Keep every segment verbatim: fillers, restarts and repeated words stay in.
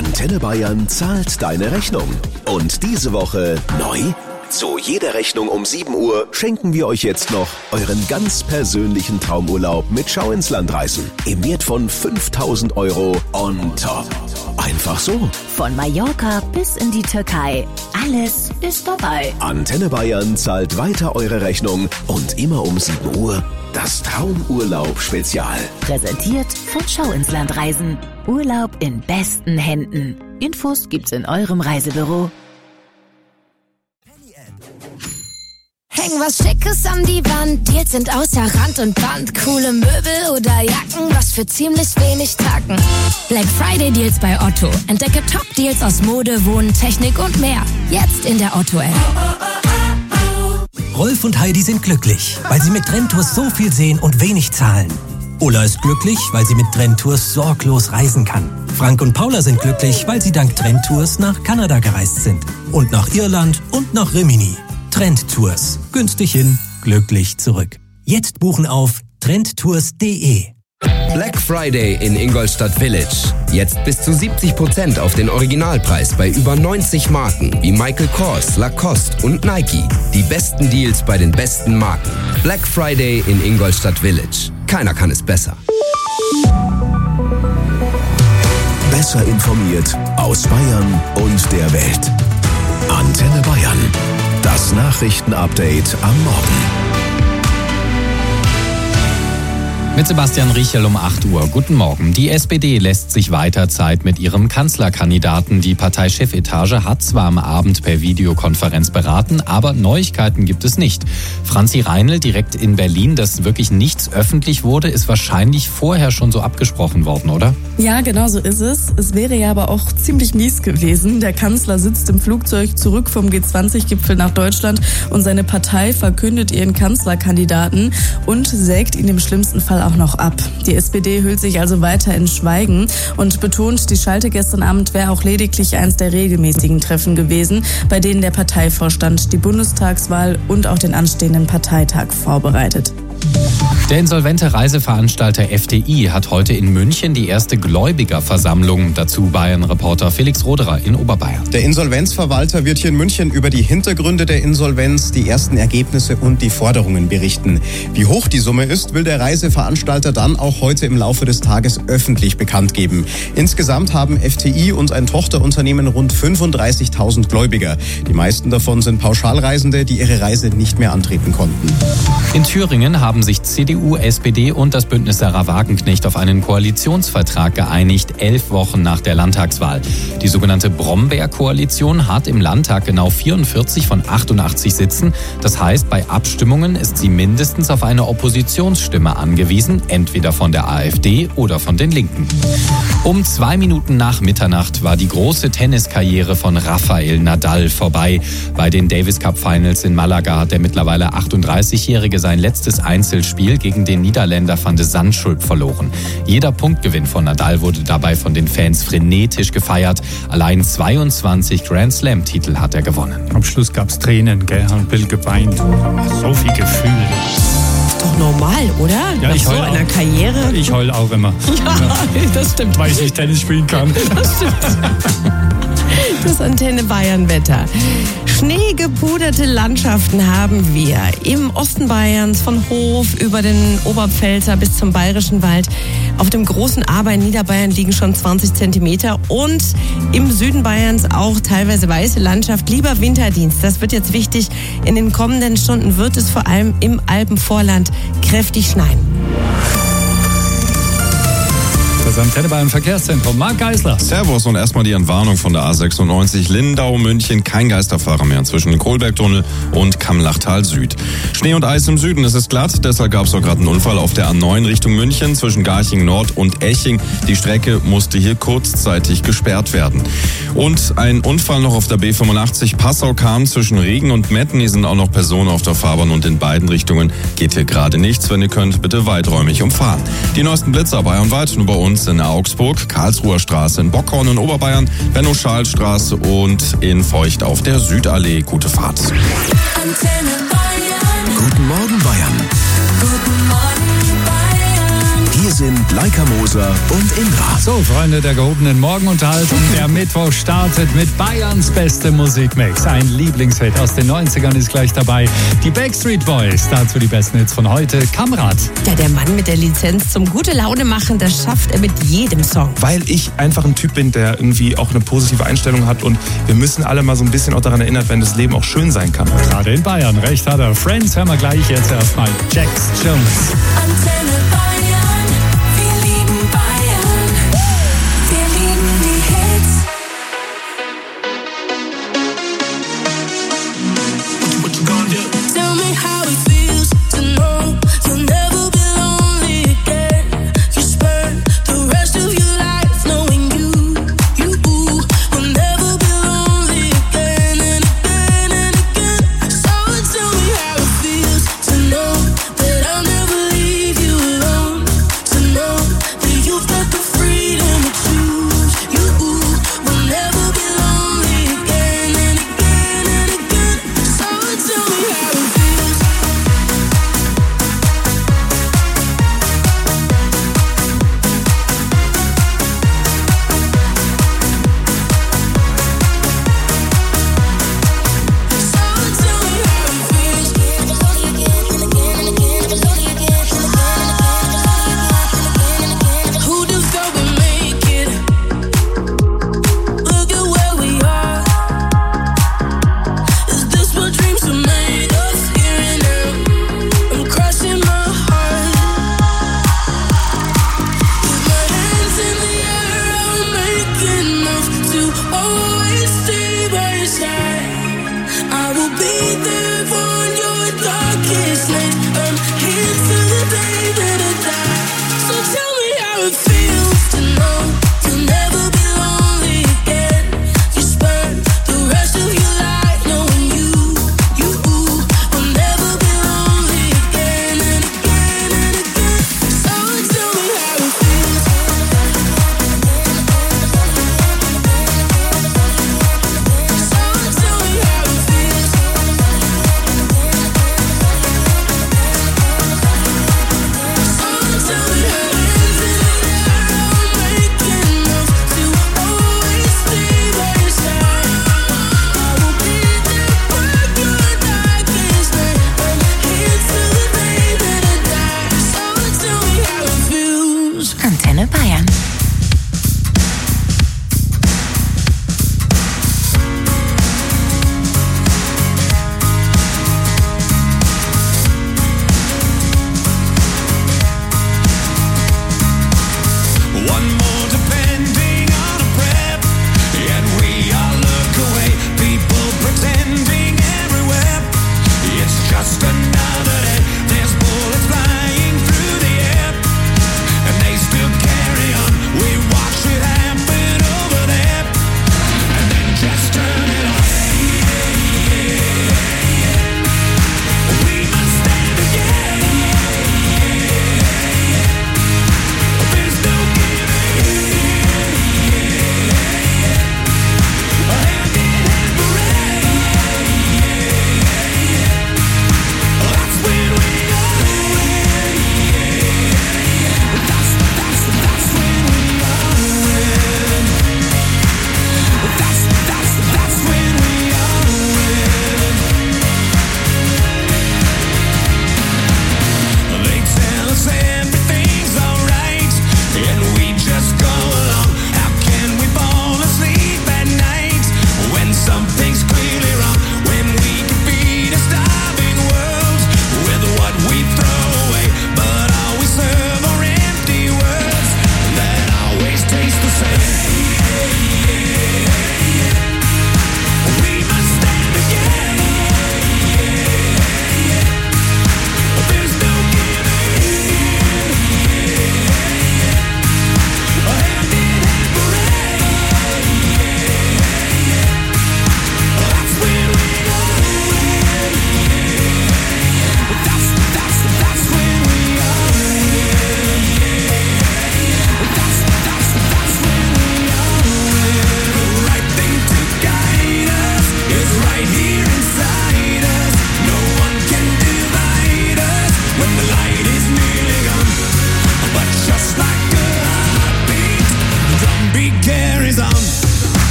Antenne Bayern zahlt deine Rechnung. Und diese Woche neu: zu jeder Rechnung um sieben Uhr schenken wir euch jetzt noch euren ganz persönlichen Traumurlaub mit Schau ins Land reisen. Im Wert von fünftausend Euro on top. Einfach so. Von Mallorca bis in die Türkei. Alles ist dabei. Antenne Bayern zahlt weiter eure Rechnung und immer um sieben Uhr das Traumurlaub-Spezial. Präsentiert von Schau ins Land reisen. Urlaub in besten Händen. Infos gibt's in eurem Reisebüro. Häng was Schickes an die Wand, Deals sind außer Rand und Band. Coole Möbel oder Jacken, was für ziemlich wenig Tacken. Black Friday Deals bei Otto. Entdecke Top-Deals aus Mode, Wohnen, Technik und mehr. Jetzt in der Otto-App. Rolf und Heidi sind glücklich, weil sie mit Trendtours so viel sehen und wenig zahlen. Ulla ist glücklich, weil sie mit Trendtours sorglos reisen kann. Frank und Paula sind glücklich, weil sie dank Trendtours nach Kanada gereist sind. Und nach Irland und nach Rimini. Trendtours. Günstig hin, glücklich zurück. Jetzt buchen auf trendtours punkt de. Black Friday in Ingolstadt Village. Jetzt bis zu siebzig Prozent auf den Originalpreis bei über neunzig Marken wie Michael Kors, Lacoste und Nike. Die besten Deals bei den besten Marken. Black Friday in Ingolstadt Village. Keiner kann es besser. Besser informiert aus Bayern und der Welt. Antenne Bayern. Das Nachrichtenupdate am Morgen. Mit Sebastian Riechel um acht Uhr. Guten Morgen. Die S P D lässt sich weiter Zeit mit ihrem Kanzlerkandidaten. Die Parteichefetage hat zwar am Abend per Videokonferenz beraten, aber Neuigkeiten gibt es nicht. Franzi Reinl direkt in Berlin, dass wirklich nichts öffentlich wurde, ist wahrscheinlich vorher schon so abgesprochen worden, oder? Ja, genau so ist es. Es wäre ja aber auch ziemlich mies gewesen. Der Kanzler sitzt im Flugzeug zurück vom G zwanzig Gipfel nach Deutschland und seine Partei verkündet ihren Kanzlerkandidaten und sägt ihn im schlimmsten Fall auch noch ab. Die S P D hüllt sich also weiter in Schweigen und betont, die Schalte gestern Abend wäre auch lediglich eins der regelmäßigen Treffen gewesen, bei denen der Parteivorstand die Bundestagswahl und auch den anstehenden Parteitag vorbereitet. Der insolvente Reiseveranstalter F D I hat heute in München die erste Gläubigerversammlung. Dazu Bayern-Reporter Felix Roderer in Oberbayern. Der Insolvenzverwalter wird hier in München über die Hintergründe der Insolvenz, die ersten Ergebnisse und die Forderungen berichten. Wie hoch die Summe ist, will der Reiseveranstalter dann auch heute im Laufe des Tages öffentlich bekannt geben. Insgesamt haben F D I und ein Tochterunternehmen rund fünfunddreißigtausend Gläubiger. Die meisten davon sind Pauschalreisende, die ihre Reise nicht mehr antreten konnten. In Thüringen haben haben sich C D U, S P D und das Bündnis Sarah Wagenknecht auf einen Koalitionsvertrag geeinigt, elf Wochen nach der Landtagswahl. Die sogenannte Brombeer-Koalition hat im Landtag genau vierundvierzig von achtundachtzig Sitzen. Das heißt, bei Abstimmungen ist sie mindestens auf eine Oppositionsstimme angewiesen, entweder von der A f D oder von den Linken. Um zwei Minuten nach Mitternacht war die große Tenniskarriere von Rafael Nadal vorbei. Bei den Davis Cup Finals in Malaga hat der mittlerweile achtunddreißigjährige sein letztes Einzelspiel gegen den Niederländer Van de Zandschulp verloren. Jeder Punktgewinn von Nadal wurde dabei von den Fans frenetisch gefeiert. Allein zweiundzwanzig Grand Slam-Titel hat er gewonnen. Am Schluss gab's Tränen, gell? Hat Bill geweint. So viel Gefühl. Ist doch normal, oder? Ja, Nach ich so heul einer auch. Karriere. Ich heul auch immer. Ja, ja, das stimmt. Weil ich nicht Tennis spielen kann. Das stimmt. Das Antenne Bayern Wetter. Schneegepuderte Landschaften haben wir im Osten Bayerns, von Hof über den Oberpfälzer bis zum Bayerischen Wald. Auf dem großen Aber in Niederbayern liegen schon zwanzig Zentimeter und im Süden Bayerns auch teilweise weiße Landschaft. Lieber Winterdienst, das wird jetzt wichtig. In den kommenden Stunden wird es vor allem im Alpenvorland kräftig schneien. Das Antenne Bayern Verkehrszentrum. Marc Geisler. Servus und erstmal die Entwarnung von der A sechsundneunzig Lindau, München. Kein Geisterfahrer mehr zwischen Kohlbergtunnel und Kammlachtal Süd. Schnee und Eis im Süden, es ist glatt. Deshalb gab es auch gerade einen Unfall auf der A neun Richtung München zwischen Garching Nord und Eching. Die Strecke musste hier kurzzeitig gesperrt werden. Und ein Unfall noch auf der B fünfundachtzig Passau-Kahn zwischen Regen und Metten. Hier sind auch noch Personen auf der Fahrbahn und in beiden Richtungen geht hier gerade nichts. Wenn ihr könnt, bitte weiträumig umfahren. Die neuesten Blitzer bayernweit nur bei uns in Augsburg, Karlsruher Straße in Bockhorn in Oberbayern, Benno-Schal-Straße und in Feucht auf der Südallee. Gute Fahrt. Antenne Bayern. Guten Morgen, Bayern. Guten Morgen, Bayern. Hier sind sind Leica Moser und Indra. So, Freunde der gehobenen Morgenunterhaltung, der Mittwoch startet mit Bayerns beste Musikmix. Ein Lieblingshit aus den neunzigern ist gleich dabei. Die Backstreet Boys, dazu die besten Hits von heute. Kamrat. Ja, der Mann mit der Lizenz zum gute Laune machen, das schafft er mit jedem Song. Weil ich einfach ein Typ bin, der irgendwie auch eine positive Einstellung hat und wir müssen alle mal so ein bisschen auch daran erinnert werden, dass das Leben auch schön sein kann. Gerade in Bayern, recht hat er. Friends, hören wir gleich jetzt erstmal Jax Jones. Antenne Bayern, wir lieben Bayern, wir lieben die Hits. What you gonna do? Tell me how it feels to know you'll never be lonely again. You spend the rest of your life knowing you, you will never be lonely again and again and again. So tell me how it feels to know that I'll never leave you alone. To know that you've got the freedom to choose. You will never be lonely again and again and again. So tell me how it feels. Who just thought we'd make it? Look at where we are. Is this what dreams are made of? Here and now, I'm crushing my heart. With my hands in the air, I'll make enough to always stay by your side. I will be there on your darkest night. I'm here till the day that I die. So tell me how it feels to know you'll never be lonely again. You spend the rest of your life knowing you, you will never be lonely again and again and again. So tell me how it feels. So tell me how it feels. So tell me how it feels.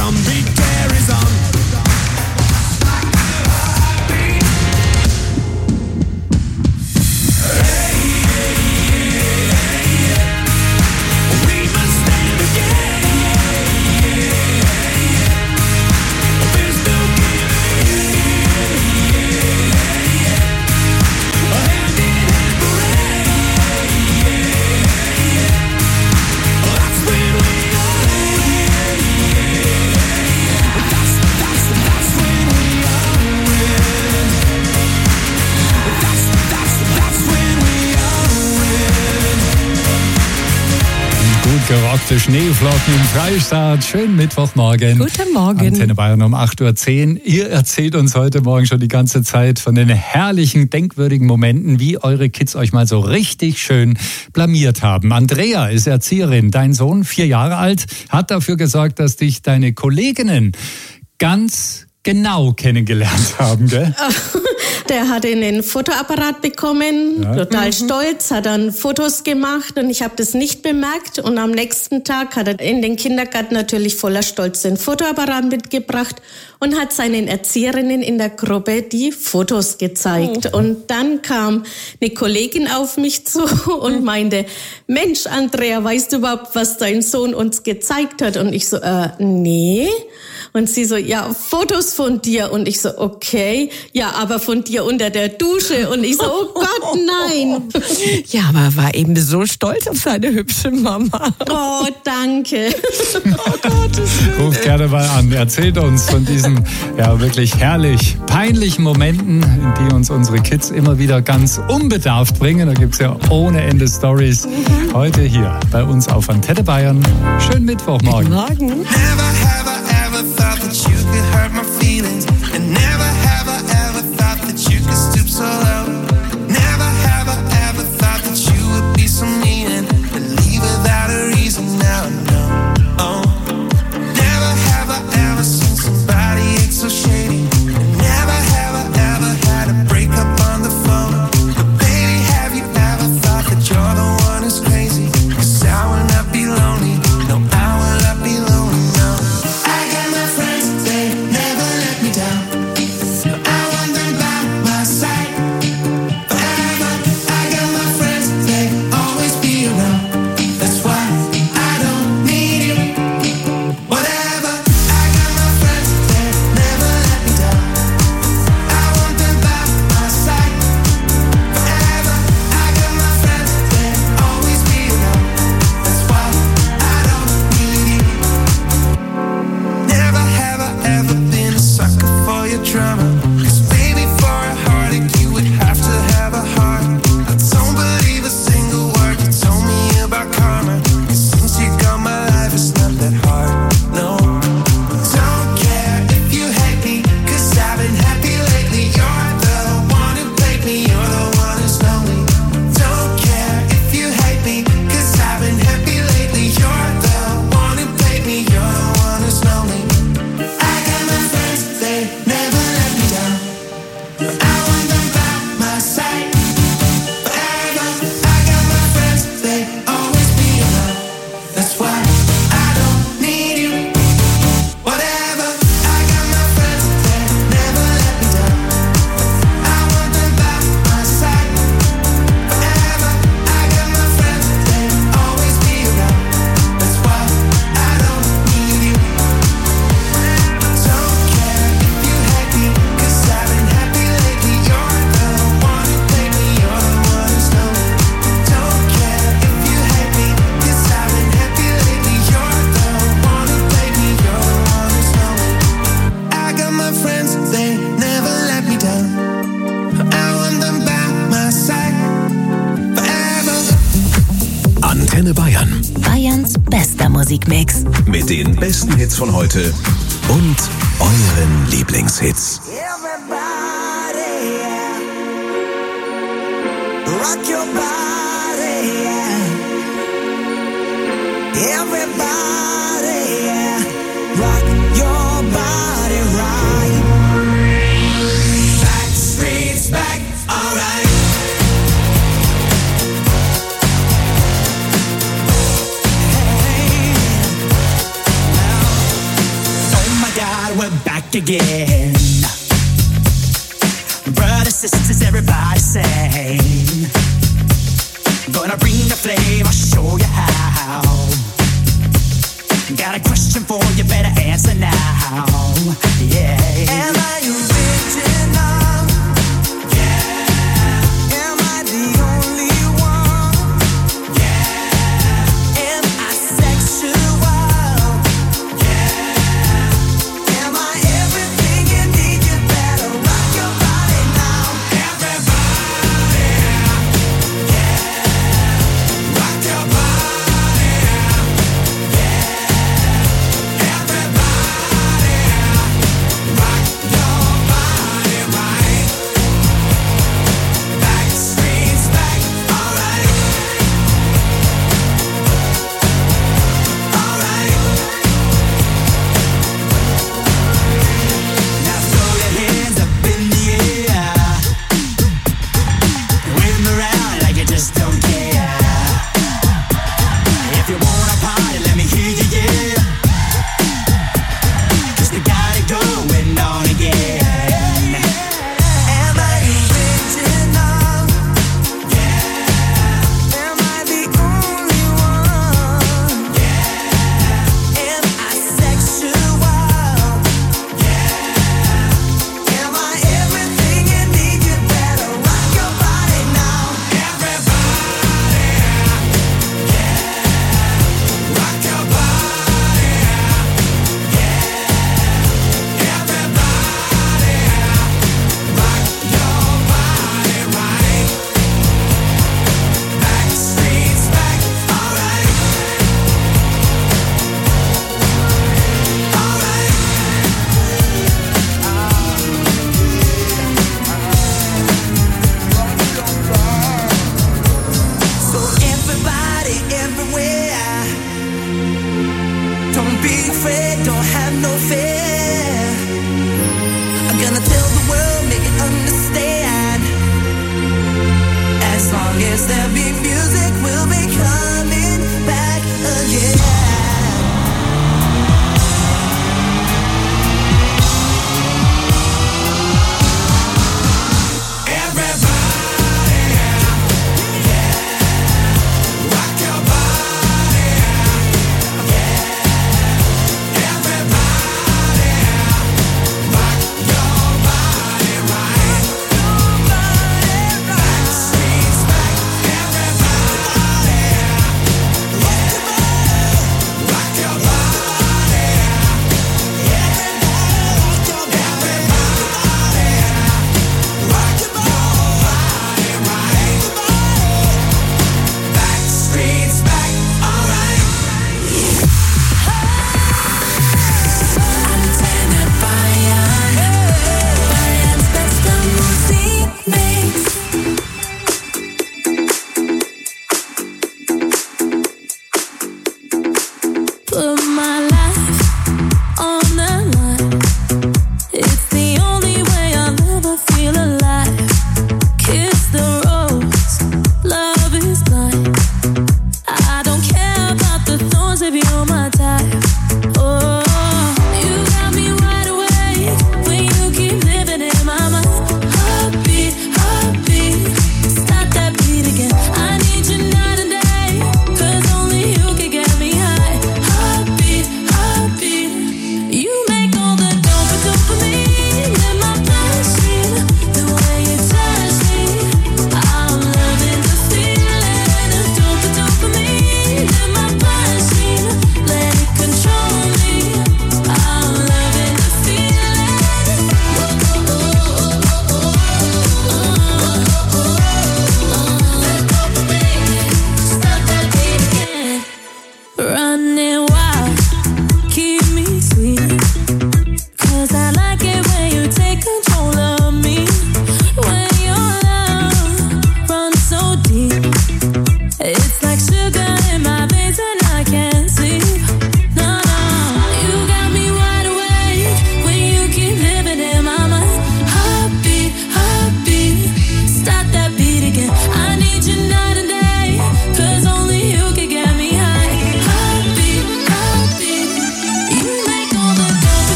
drum beat carries on. Gerockte Schneeflocken im Freistaat. Schönen Mittwochmorgen. Guten Morgen. Antenne Bayern um acht Uhr zehn. Ihr erzählt uns heute Morgen schon die ganze Zeit von den herrlichen, denkwürdigen Momenten, wie eure Kids euch mal so richtig schön blamiert haben. Andrea ist Erzieherin. Dein Sohn, vier Jahre alt, hat dafür gesorgt, dass dich deine Kolleginnen ganz genau kennengelernt haben, gell? Der hat einen Fotoapparat bekommen, Ja. total Mhm. stolz, hat dann Fotos gemacht und ich habe das nicht bemerkt. Und am nächsten Tag hat er in den Kindergarten natürlich voller Stolz den Fotoapparat mitgebracht und hat seinen Erzieherinnen in der Gruppe die Fotos gezeigt. Oh. Und dann kam eine Kollegin auf mich zu und meinte, Mensch, Andrea, weißt du überhaupt, was dein Sohn uns gezeigt hat? Und ich so, äh, nee. Und sie so, ja, Fotos von dir. Und ich so, okay, ja, aber von dir unter der Dusche. Und ich so, oh Gott, nein. Ja, aber er war eben so stolz auf seine hübsche Mama. Oh, danke. Oh Gott. Ruft gerne mal an. Erzählt uns von diesen ja wirklich herrlich peinlichen Momenten, in die uns unsere Kids immer wieder ganz unbedarft bringen. Da gibt's ja ohne Ende Stories. Heute hier bei uns auf Antenne Bayern. Schönen Mittwochmorgen. Morgen. Never have I ever thought that you could hurt my feelings. And never have I ever thought that you could stoop so low. Never have I ever thought that you would be so mean and leave without a reason. Now I know. Oh. Never have I ever seen somebody act so shady. And never have I ever had a breakup on the phone. But baby, have you ever thought that you're the one who's crazy? 'Cause I will not be lonely. No, I will not be lonely. No. I got my friends, they never let me down. I want them by my side forever. I got my friends, they always be around. That's why I don't need you. Whatever. I got my friends, they never let me down. I want them by my side forever. I got my friends, they always be around. That's why I don't need you. Never have I ever been a sucker for your drama. 'Cause baby, for a heartache, you would have to have a heart. I don't believe a single word you told me about karma. 'Cause since you got my life, it's not that hard, no. Don't care if you hate me, 'cause I've been happy lately. You're the one who played me, you're the one who's lonely. Don't care if you hate me, 'cause I've been happy lately. You're the one who played me, you're the one who's lonely. I got my friends, they never let me down. I want them by my side forever. I got my friends, they always be around. That's why I don't need you. Whatever. I got my friends, they never let me down. I want them by my side forever. I got my friends, they always be around. That's why I don't need you. Don't care if you hate me, 'cause I've been happy lately. You're the one who played me, you're the one who's lonely. Don't care if you hate me, 'cause I've been happy lately. You're the one who played me, you're the one who's lonely. I got my friends, they never let me down. I want them by my side forever. Antenne Bayern. Bayerns bester Musikmix. Mit den besten Hits von heute und euren Lieblingshits. Rock your body, yeah. Everybody, yeah. Rock your body right. Backstreet's back, alright. Hey, now back again. Brothers, sisters, everybody sing. Gonna bring the flame, I'll show you how. Got a question for you, better answer now. Yeah. Am I original? Yeah. Am I the only one? Yeah. Am I sexual? Yeah. Am I everything you need? You better rock your body now. Everybody, yeah. Rock your body, yeah.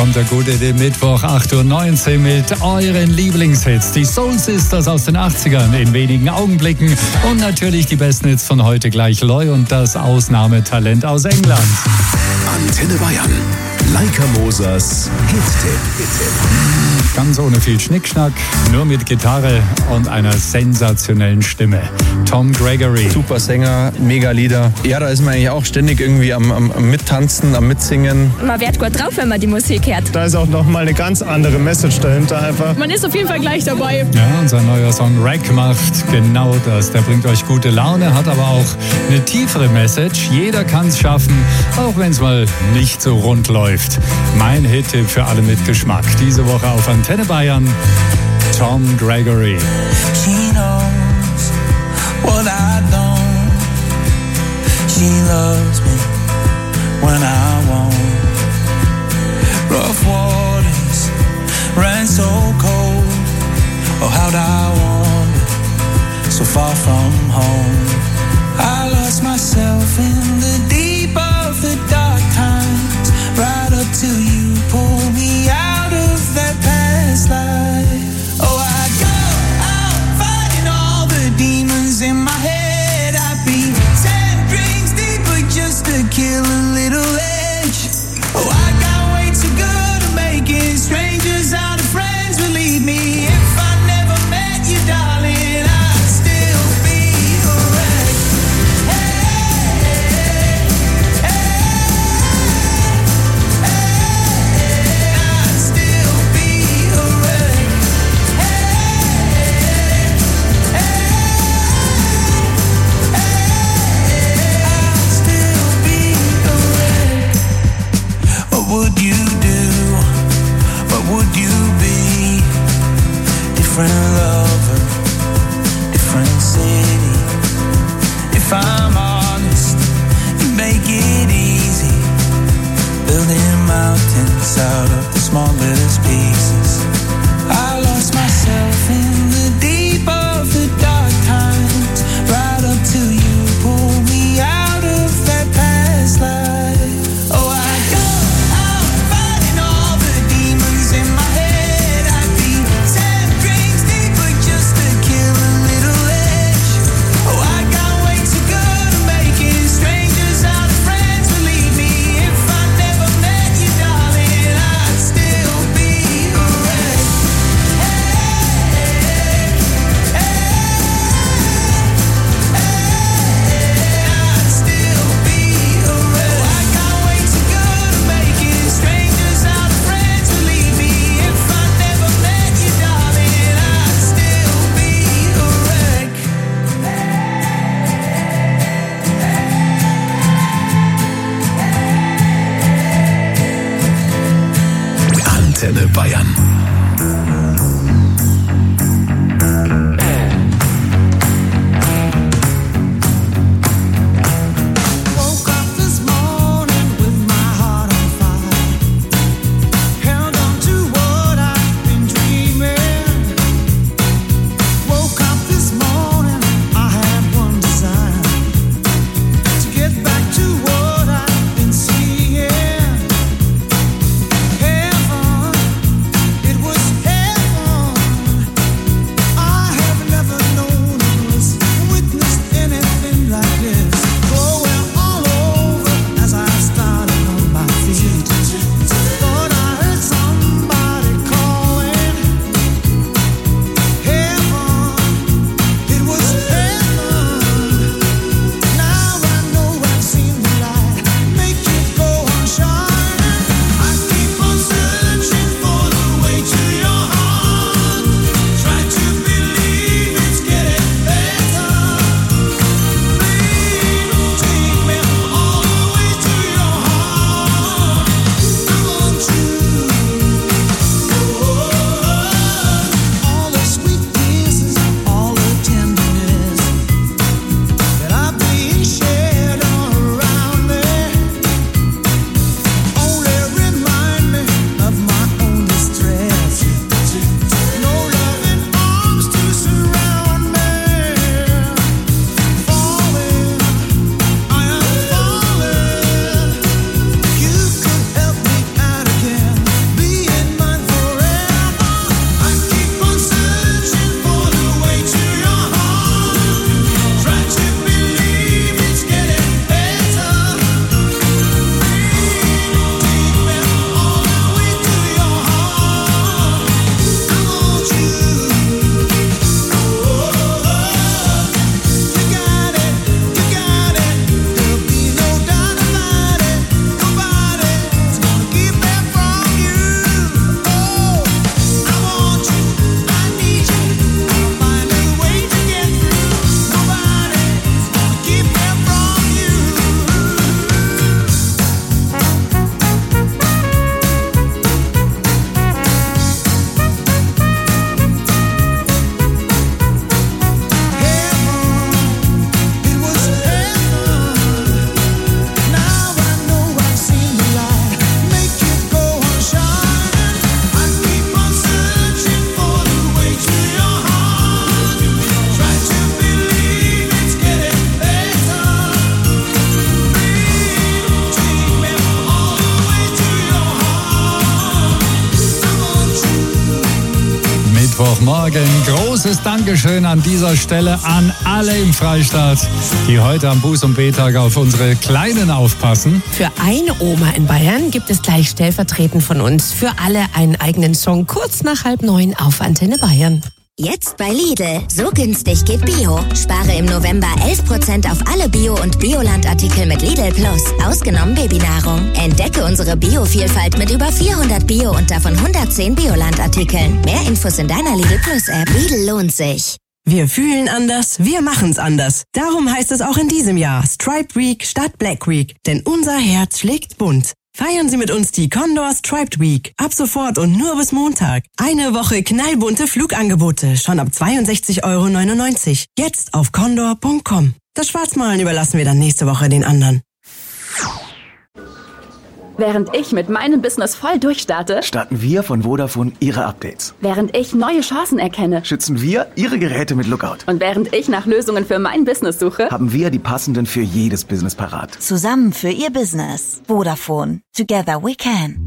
kommt der gute den Mittwoch acht Uhr neunzehn mit euren Lieblingshits. Die Soul Sisters aus den achtzigern in wenigen Augenblicken und natürlich die besten Hits von heute gleich Loy und das Ausnahmetalent aus England. Antenne Bayern. Laika Mosers Hit-Tipp. Ganz ohne viel Schnickschnack, nur mit Gitarre und einer sensationellen Stimme. Tom Gregory. Super Sänger, mega Lieder. Ja, da ist man eigentlich auch ständig irgendwie am, am, am Mittanzen, am Mitsingen. Man wird gut drauf, wenn man die Musik hört. Da ist auch nochmal eine ganz andere Message dahinter einfach. Man ist auf jeden Fall gleich dabei. Ja, unser neuer Song Wreck macht genau das. Der bringt euch gute Laune, hat aber auch eine tiefere Message. Jeder kann es schaffen, auch wenn es mal nicht so rund läuft. Mein Hit-Tipp für alle mit Geschmack. Diese Woche auf Antenne Bayern, Tom Gregory. She knows what I don't. She loves me when I won't. Rough waters ran so cold. Oh, how'd I wander so far from home? I lost myself in the deep of the dark times. Right up till you pull me out of that past life. Oh, I go out fighting all the demons in my head. I'd be ten drinks deeper just to kill a little edge. Oh, I got way too good at making strangers out of friends. Believe me, if I never met you, darling, I'd still be a wreck. Hey, hey, I'd still be a wreck. Hey, I'd still be a wreck. What would you do? What would you be? Different lover, different city. If I'm honest, you make it easy. Building mountains out of the smallest pieces. I lost myself in the deep of the dark times. Right up till you pull me out of that past life. Oh, I go out fighting all the demons in my head. I'd be ten drinks deeper just to kill a little edge. Oh, I got way too good at making strangers out of friends. Believe me, if I never met you, darling, I'd still be a wreck. I'd still be a wreck. Oh, I got way too good at making strangers out of friends. Believe me, if I never met you, darling, I'd still be a wreck. Antenne Bayern. Woke up this morning with my heart on fire. Held on to what I've been dreaming. Woke up this morning, I had one desire. To get back to what I've been seeing. Heaven, it Mittwochmorgen. Großes Dankeschön an dieser Stelle an alle im Freistaat, die heute am Buß- und B-Tag auf unsere Kleinen aufpassen. Für eine Oma in Bayern gibt es gleich stellvertretend von uns für alle einen eigenen Song kurz nach halb neun auf Antenne Bayern. Jetzt bei Lidl. So günstig geht Bio. Spare im November elf Prozent auf alle Bio- und Bioland-Artikel mit Lidl Plus. Ausgenommen Babynahrung. Entdecke unsere Bio-Vielfalt mit über vierhundert Bio- und davon hundertzehn Bioland-Artikeln. Mehr Infos in deiner Lidl Plus-App. Lidl lohnt sich. Wir fühlen anders, wir machen's anders. Darum heißt es auch in diesem Jahr Stripe Week statt Black Week. Denn unser Herz schlägt bunt. Feiern Sie mit uns die Condor Striped Week. Ab sofort und nur bis Montag. Eine Woche knallbunte Flugangebote. Schon ab zweiundsechzig Euro neunundneunzig. Jetzt auf condor punkt com. Das Schwarzmalen überlassen wir dann nächste Woche den anderen. Während ich mit meinem Business voll durchstarte, starten wir von Vodafone Ihre Updates. während ich neue Chancen erkenne Schützen wir Ihre Geräte mit Lookout. und während ich nach Lösungen für mein Business suche, Haben wir die passenden für jedes Business parat. Zusammen für Ihr Business. Vodafone. Together we can.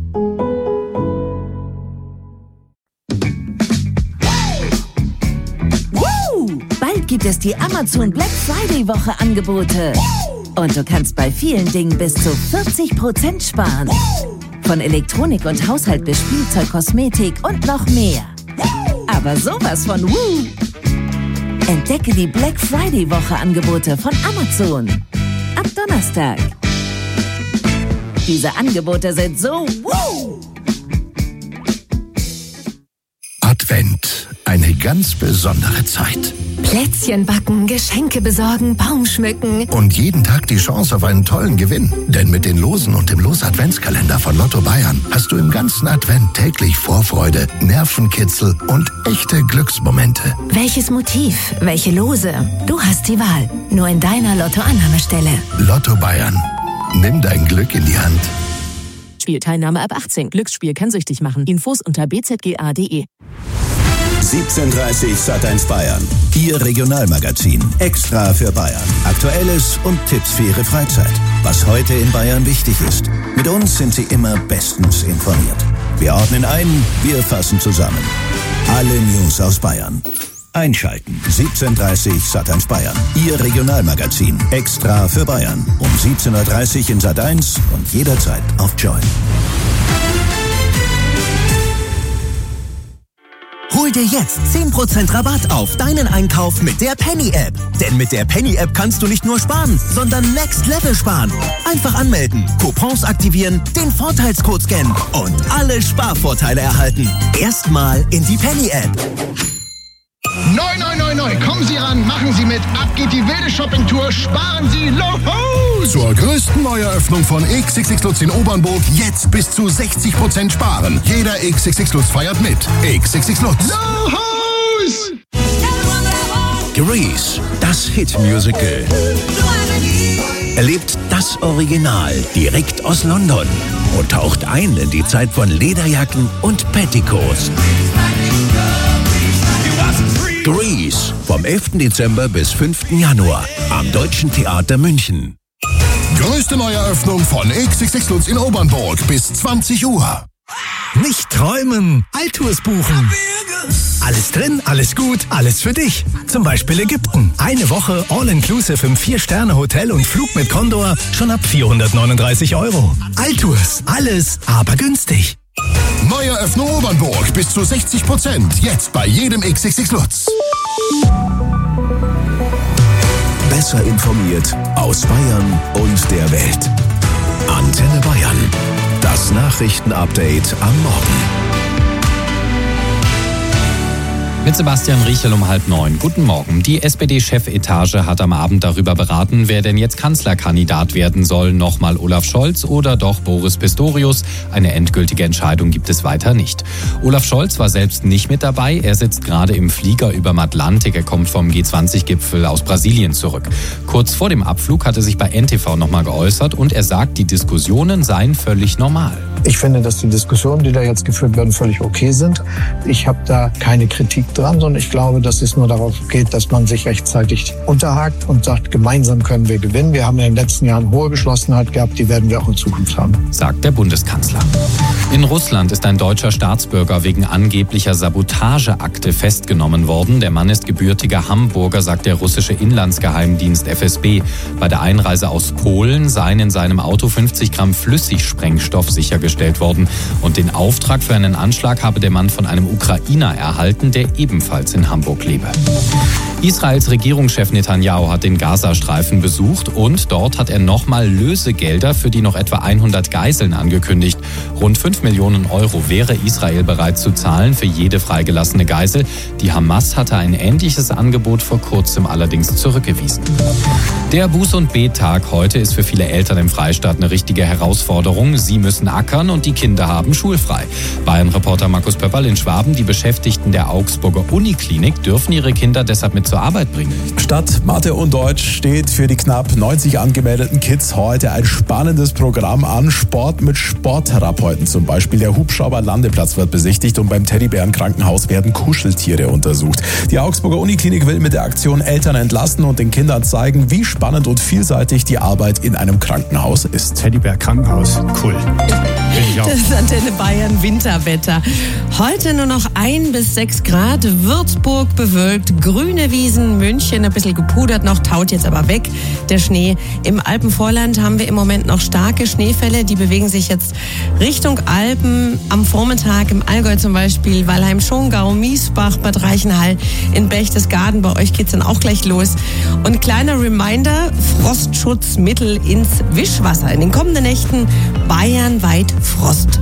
Bald gibt es die Amazon Black Friday Woche Angebote. Und du kannst bei vielen Dingen bis zu vierzig Prozent sparen. Von Elektronik und Haushalt bis Spielzeug, Kosmetik und noch mehr. Aber sowas von Woo! Entdecke die Black Friday Woche Angebote von Amazon. Ab Donnerstag. Diese Angebote sind so Woo! Advent. Eine ganz besondere Zeit. Plätzchen backen, Geschenke besorgen, Baum schmücken. Und jeden Tag die Chance auf einen tollen Gewinn. Denn mit den Losen und dem Los-Adventskalender von Lotto Bayern hast du im ganzen Advent täglich Vorfreude, Nervenkitzel und echte Glücksmomente. Welches Motiv? Welche Lose? Du hast die Wahl. Nur in deiner Lottoannahmestelle. Lotto Bayern. Nimm dein Glück in die Hand. Spielteilnahme ab achtzehn. Glücksspiel kann süchtig machen. Infos unter b z g a punkt d e. siebzehn Uhr dreißig Sat eins Bayern. Ihr Regionalmagazin. Extra für Bayern. Aktuelles und Tipps für Ihre Freizeit. Was heute in Bayern wichtig ist. Mit uns sind Sie immer bestens informiert. Wir ordnen ein, wir fassen zusammen. Alle News aus Bayern. Einschalten. siebzehn Uhr dreißig Sat eins Bayern. Ihr Regionalmagazin. Extra für Bayern. Um siebzehn Uhr dreißig in Sat eins und jederzeit auf Join. Hol dir jetzt zehn Prozent Rabatt auf deinen Einkauf mit der Penny-App. Denn mit der Penny-App kannst du nicht nur sparen, sondern Next Level sparen. Einfach anmelden, Coupons aktivieren, den Vorteilscode scannen und alle Sparvorteile erhalten. Erstmal in die Penny-App. Neu, neu, neu, neu. Kommen Sie ran, machen Sie mit. Ab geht die wilde Shoppingtour. Sparen Sie los! Zur größten Neueröffnung von X X X Lutz in Obernburg jetzt bis zu sechzig Prozent sparen. Jeder X X X Lutz feiert mit. X X X Lutz. Los! Grease, das Hit-Musical. Erlebt das Original direkt aus London und taucht ein in die Zeit von Lederjacken und Petticoats. Grease, vom elften Dezember bis fünften Januar am Deutschen Theater München. Größte Neueröffnung von X X X Lutz in Obernburg bis zwanzig Uhr. Nicht träumen, Altours buchen. Alles drin, alles gut, alles für dich. Zum Beispiel Ägypten. Eine Woche All-Inclusive im vier Sterne Hotel und Flug mit Condor schon ab vierhundertneununddreißig Euro. Altours, alles, aber günstig. Neueröffnung Obernburg bis zu sechzig Prozent. Jetzt bei jedem X X X Lutz. Besser informiert aus Bayern und der Welt. Antenne Bayern. Das Nachrichtenupdate am Morgen. Mit Sebastian Riechel um halb neun. Guten Morgen. Die S P D-Chefetage hat am Abend darüber beraten, wer denn jetzt Kanzlerkandidat werden soll. Nochmal Olaf Scholz oder doch Boris Pistorius. Eine endgültige Entscheidung gibt es weiter nicht. Olaf Scholz war selbst nicht mit dabei. Er sitzt gerade im Flieger überm Atlantik. Er kommt vom G zwanzig Gipfel aus Brasilien zurück. Kurz vor dem Abflug hat er sich bei N T V nochmal geäußert und er sagt, die Diskussionen seien völlig normal. Ich finde, dass die Diskussionen, die da jetzt geführt werden, völlig okay sind. Ich habe da keine Kritik dran, sondern ich glaube, dass es nur darauf geht, dass man sich rechtzeitig unterhakt und sagt, gemeinsam können wir gewinnen. Wir haben in den letzten Jahren hohe Geschlossenheit gehabt, die werden wir auch in Zukunft haben. Sagt der Bundeskanzler. In Russland ist ein deutscher Staatsbürger wegen angeblicher Sabotageakte festgenommen worden. Der Mann ist gebürtiger Hamburger, sagt der russische Inlandsgeheimdienst F S B. Bei der Einreise aus Polen seien in seinem Auto fünfzig Gramm Flüssigsprengstoff sichergestellt worden. Und den Auftrag für einen Anschlag habe der Mann von einem Ukrainer erhalten, der ebenfalls in Hamburg lebe. Israels Regierungschef Netanyahu hat den Gazastreifen besucht und dort hat er nochmal Lösegelder für die noch etwa hundert Geiseln angekündigt. Rund fünf Millionen Euro wäre Israel bereit zu zahlen für jede freigelassene Geisel. Die Hamas hatte ein ähnliches Angebot vor kurzem allerdings zurückgewiesen. Der Buß- und Bettag heute ist für viele Eltern im Freistaat eine richtige Herausforderung. Sie müssen ackern und die Kinder haben schulfrei. Bayern-Reporter Markus Pöpperl in Schwaben: Die Beschäftigten der Augsburger Uniklinik dürfen ihre Kinder deshalb mit zur Arbeit bringen. Statt Mathe und Deutsch steht für die knapp neunzig angemeldeten Kids heute ein spannendes Programm an. Sport mit Sporttherapeuten zum Beispiel. Der Hubschrauber-Landeplatz wird besichtigt und beim Teddybären-Krankenhaus werden Kuscheltiere untersucht. Die Augsburger Uniklinik will mit der Aktion Eltern entlasten und den Kindern zeigen, wie spannend und vielseitig die Arbeit in einem Krankenhaus ist. Teddybär-Krankenhaus, cool. Das ist Antenne Bayern Winterwetter. Heute nur noch ein bis sechs Grad, Würzburg bewölkt, grüne Wiesen, München ein bisschen gepudert noch, taut jetzt aber weg, der Schnee. Im Alpenvorland haben wir im Moment noch starke Schneefälle, die bewegen sich jetzt Richtung Alpen. Am Vormittag im Allgäu zum Beispiel, Walheim, Schongau, Miesbach, Bad Reichenhall, in Berchtesgaden. Bei euch geht's dann auch gleich los. Und kleiner Reminder, Frostschutzmittel ins Wischwasser. In den kommenden Nächten bayernweit Frost.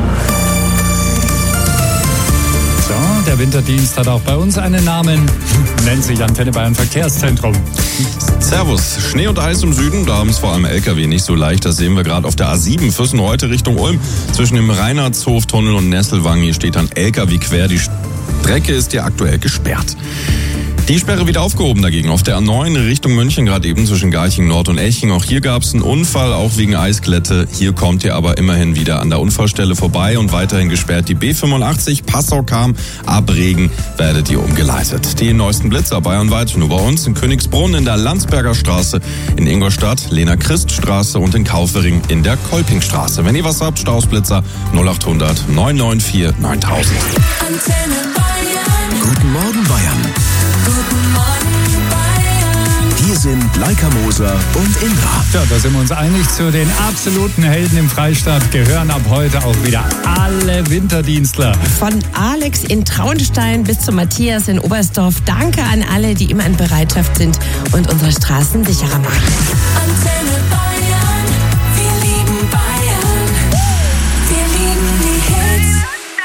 So, der Winterdienst hat auch bei uns einen Namen, nennt sich Antenne Bayern Verkehrszentrum. Servus, Schnee und Eis im Süden, da haben es vor allem L K W nicht so leicht. Das sehen wir gerade auf der A sieben, Füssen heute Richtung Ulm. Zwischen dem Reinhardshoftunnel und Nesselwang, hier steht dann L K W quer. Die Strecke ist ja aktuell gesperrt. Die Sperre wieder aufgehoben dagegen auf der A neun Richtung München, gerade eben zwischen Garching Nord und Elching. Auch hier gab es einen Unfall, auch wegen Eisglätte. Hier kommt ihr aber immerhin wieder an der Unfallstelle vorbei und weiterhin gesperrt die B fünfundachtzig. Passau-Kam, ab Regen werdet ihr umgeleitet. Die neuesten Blitzer bayernweit nur bei uns in Königsbrunn, in der Landsberger Straße, in Ingolstadt, Lena-Christ-Straße und in Kaufering in der Kolpingstraße. Wenn ihr was habt, Stausblitzer null achthundert neun neun vier neuntausend. Guten Morgen, Bayern. Guten Morgen, Bayern. Hier sind Leika Moser und Indra. Ja, da sind wir uns einig, zu den absoluten Helden im Freistaat gehören ab heute auch wieder alle Winterdienstler. Von Alex in Traunstein bis zu Matthias in Oberstdorf. Danke an alle, die immer in Bereitschaft sind und unsere Straßen sicherer machen. Antenne Bayern, wir lieben Bayern. Wir lieben die Hits.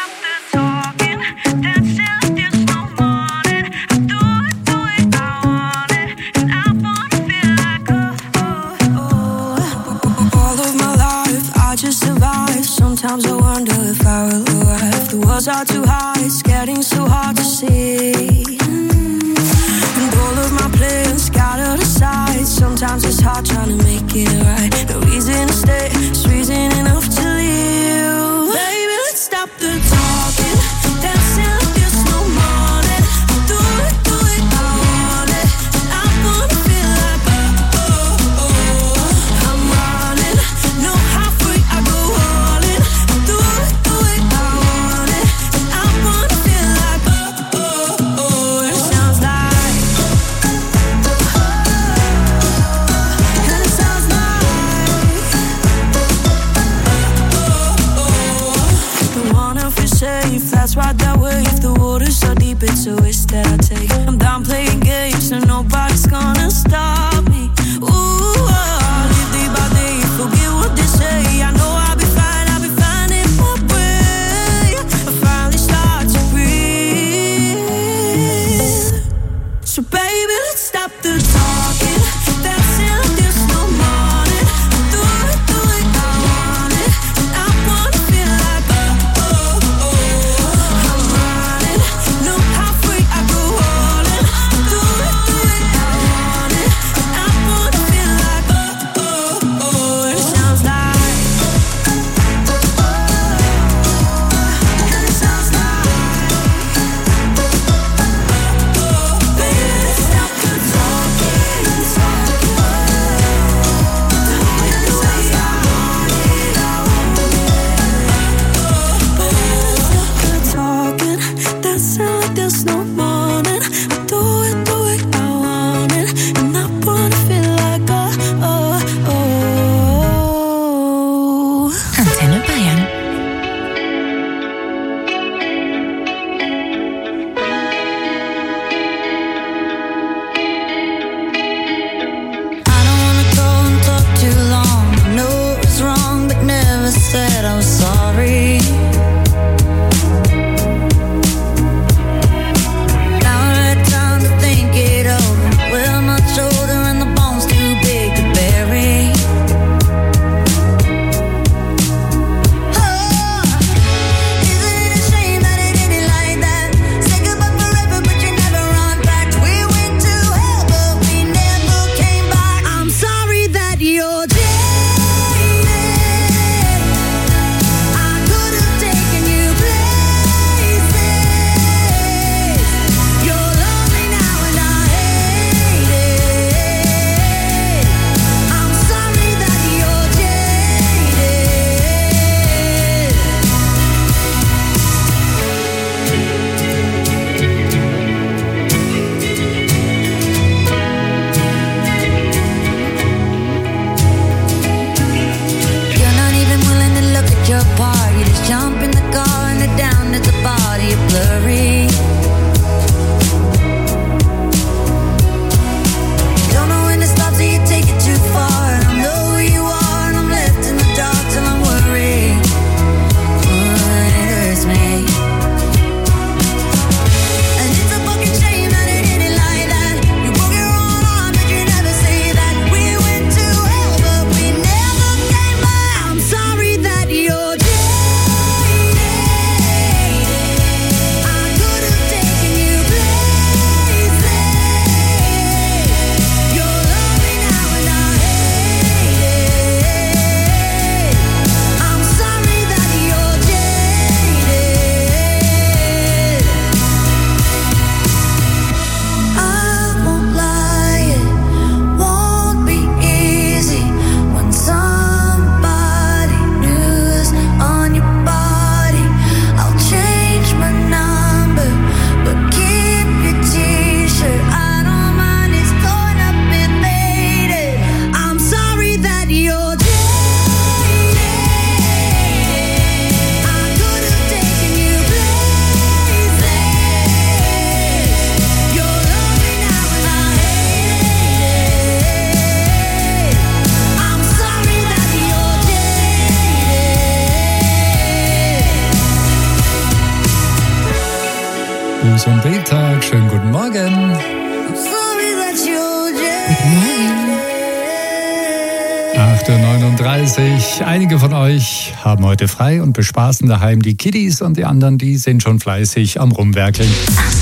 Sometimes I wonder if I will arrive. The walls are too high, it's getting so hard to see. And all of my plans scattered aside. Sometimes it's hard trying to make it right. No reason to stay, it's reason enough to leave. Baby, let's stop the talking, dancing like there's no morning. Do it, do it, I want it. And I wanna feel like oh, oh, oh. I'm running, no halfway, I go all in. Do it, do it, I want it. And I wanna feel like oh, oh, oh. And it sounds like, and it that you're jaded. I could have taken you places. You're lonely now and I hate it. I'm sorry that you're jaded. You're not even willing to look at your part. You just jump in the car and head down to the body. You're blurry. Don't know when to stop, so you take it too far. And I know who you are, and I'm left in the dark till I'm worried. Oh, it hurts me. And it's a fucking shame that it ended like that. You broke your own heart, but you never say that. We went to hell, but we never came back. I'm sorry that you're jaded. I could have taken you places. You're lonely now and I hate it. I'm sorry that you're jaded. I won't lie, it won't be easy when somebody new's on your body. I'll change my number, but keep your t-shirt. I don't mind, it's torn up and faded. I'm sorry that you're jaded. I could have taken you places. You're lonely now and I hate it. I'm sorry that you're jaded. Bus und B-Tag, schönen guten Morgen. I'm sorry that you're jaded. acht Uhr neununddreißig. Einige von euch haben heute frei und bespaßen daheim die Kiddies und die anderen, die sind schon fleißig am Rumwerkeln.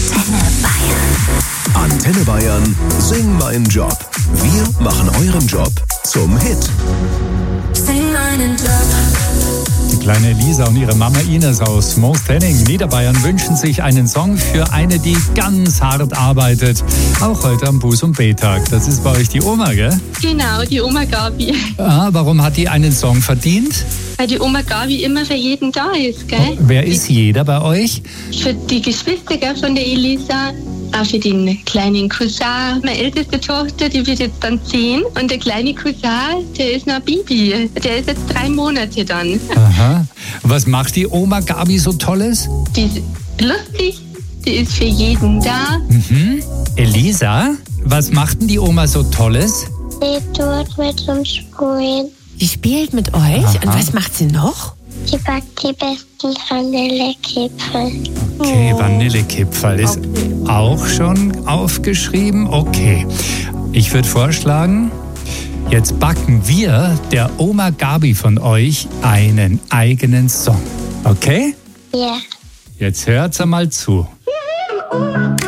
Antenne Bayern, sing meinen Job. Wir machen euren Job zum Hit. Sing meinen Job. Die kleine Elisa und ihre Mama Ines aus Moostenning, Niederbayern, wünschen sich einen Song für eine, die ganz hart arbeitet. Auch heute am Bus- und B-Tag. Das ist bei euch die Oma, gell? Genau, die Oma Gabi. Ah, warum hat die einen Song verdient? Weil die Oma Gabi immer für jeden da ist, gell? Wer ist jeder bei euch? Für die Geschwister, gell, von der Elisa. Auch für den kleinen Cousin. Meine älteste Tochter, die wird jetzt dann zehn. Und der kleine Cousin, der ist noch Baby. Der ist jetzt drei Monate dann. Aha. Was macht die Oma Gabi so Tolles? Die ist lustig, die ist für jeden da. Mhm. Elisa, was macht denn die Oma so Tolles? Sie tut mit uns spielen. Die spielt mit euch? Aha. Und was macht sie noch? Sie backt die besten Vanillekipferl. Okay, Vanillekipferl ist auch schon aufgeschrieben. Okay, ich würde vorschlagen, jetzt backen wir der Oma Gabi von euch einen eigenen Song. Okay? Ja. Jetzt hört's einmal zu. Oma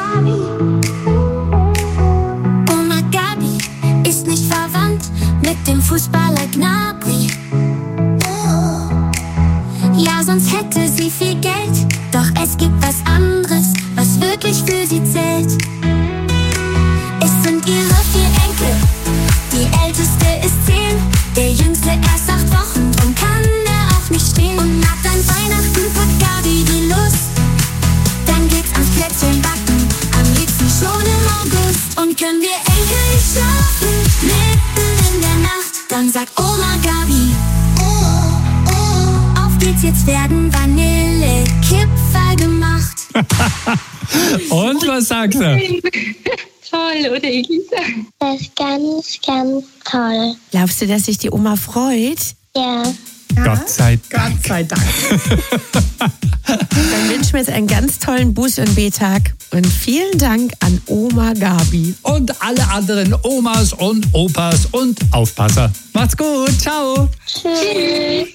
Gabi ist nicht verwandt mit dem Fußballer Gnabry. Ja, sonst hätte sie viel Geld. Doch es gibt was anderes, was wirklich für sie zählt. Es sind ihre vier Enkel. Die älteste ist zehn, der jüngste erst acht Wochen. Drum kann er auch nicht stehen. Und nach dann Weihnachten hat Gabi die Lust. Dann geht's ans Plätzchen backen, am liebsten schon im August. Und können wir endlich schlafen, mitten in der Nacht. Dann sagt Oma Gabi, geht's, jetzt werden Vanillekipferl gemacht. Und was sagt er? Toll, oder Elisa? Das ist ganz, ganz toll. Glaubst du, dass sich die Oma freut? Ja. Gott sei Dank. Gott sei Dank. Dann wünschen wir jetzt einen ganz tollen Bus- und B-Tag. Und vielen Dank an Oma Gabi. Und alle anderen Omas und Opas und Aufpasser. Macht's gut. Ciao. Tschüss.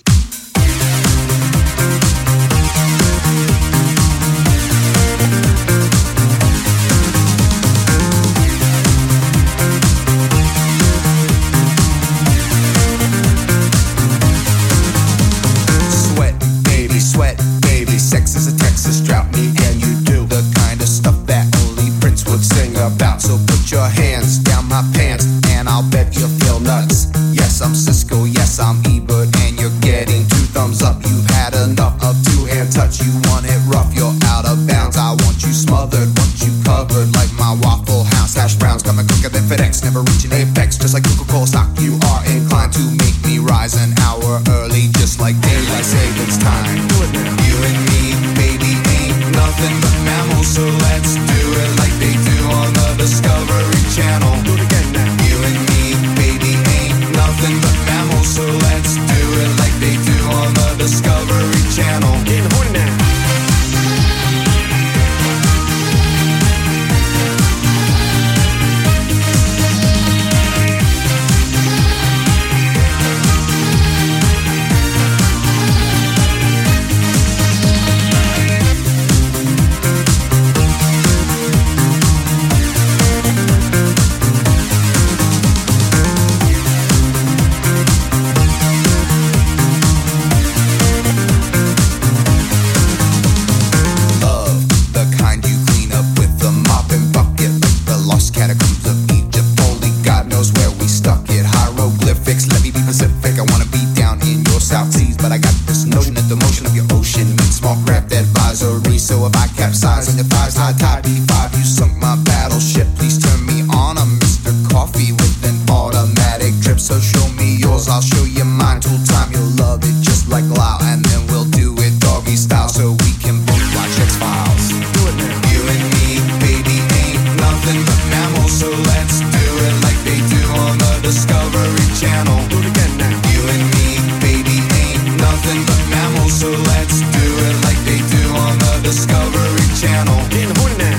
I'm Cisco, yes, I'm Ebert, and you're getting two thumbs up. You've had enough of two-hand touch. You want it rough, you're out of bounds. I want you smothered, want you covered like my Waffle House hash browns. Coming quicker than FedEx, never reaching apex. Just like Coca-Cola stock, you are inclined to make me rise an hour early, just like daylight savings time. You and me, baby, ain't nothing but mammals, so let's do it like they do on the Discovery Channel. You and me, baby, ain't nothing but mammals, so let's do it like they do on the Discovery Channel. Getting horny now. So if I capsize on your thighs, high tide B five, you sunk my battleship. Please turn me on. I'm Mister Coffee with an automatic drip. So show me yours, I'll show you mine. Tool time, you'll love it just like Lau. And then we'll do it doggy style so we can both watch X-Files. You and me, baby, ain't nothing but mammals, so let's do it like they do on the Discovery Channel. You and me, baby, ain't nothing but mammals, so let's do it like they do on the Discovery Channel. Getting horny now.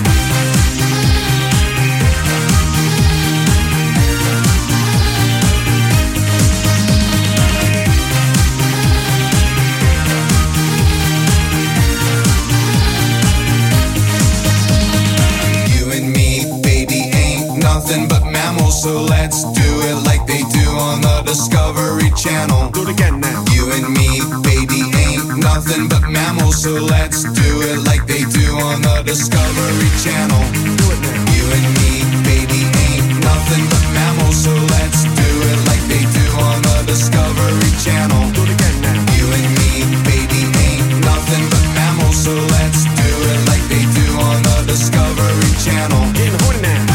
You and me, baby, ain't nothing but mammals, so let's do it like they do on the Discovery Channel. Do it again now. You and me, baby, ain't nothing but mammals, so let's do it like they do on the Discovery Channel. Do it now. You and me, baby, ain't nothing but mammals, so let's do it like they do on the Discovery Channel. Do it again now. You and me, baby, ain't nothing but mammals, so let's do it like they do on the Discovery Channel. Getting horny now.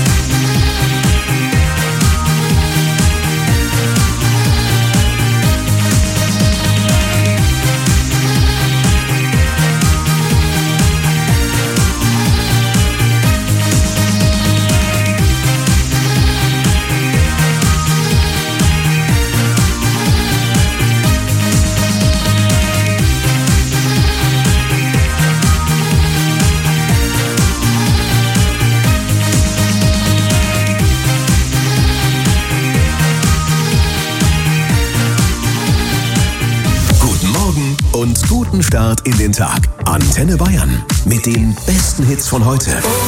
Und guten Start in den Tag. Antenne Bayern mit den besten Hits von heute.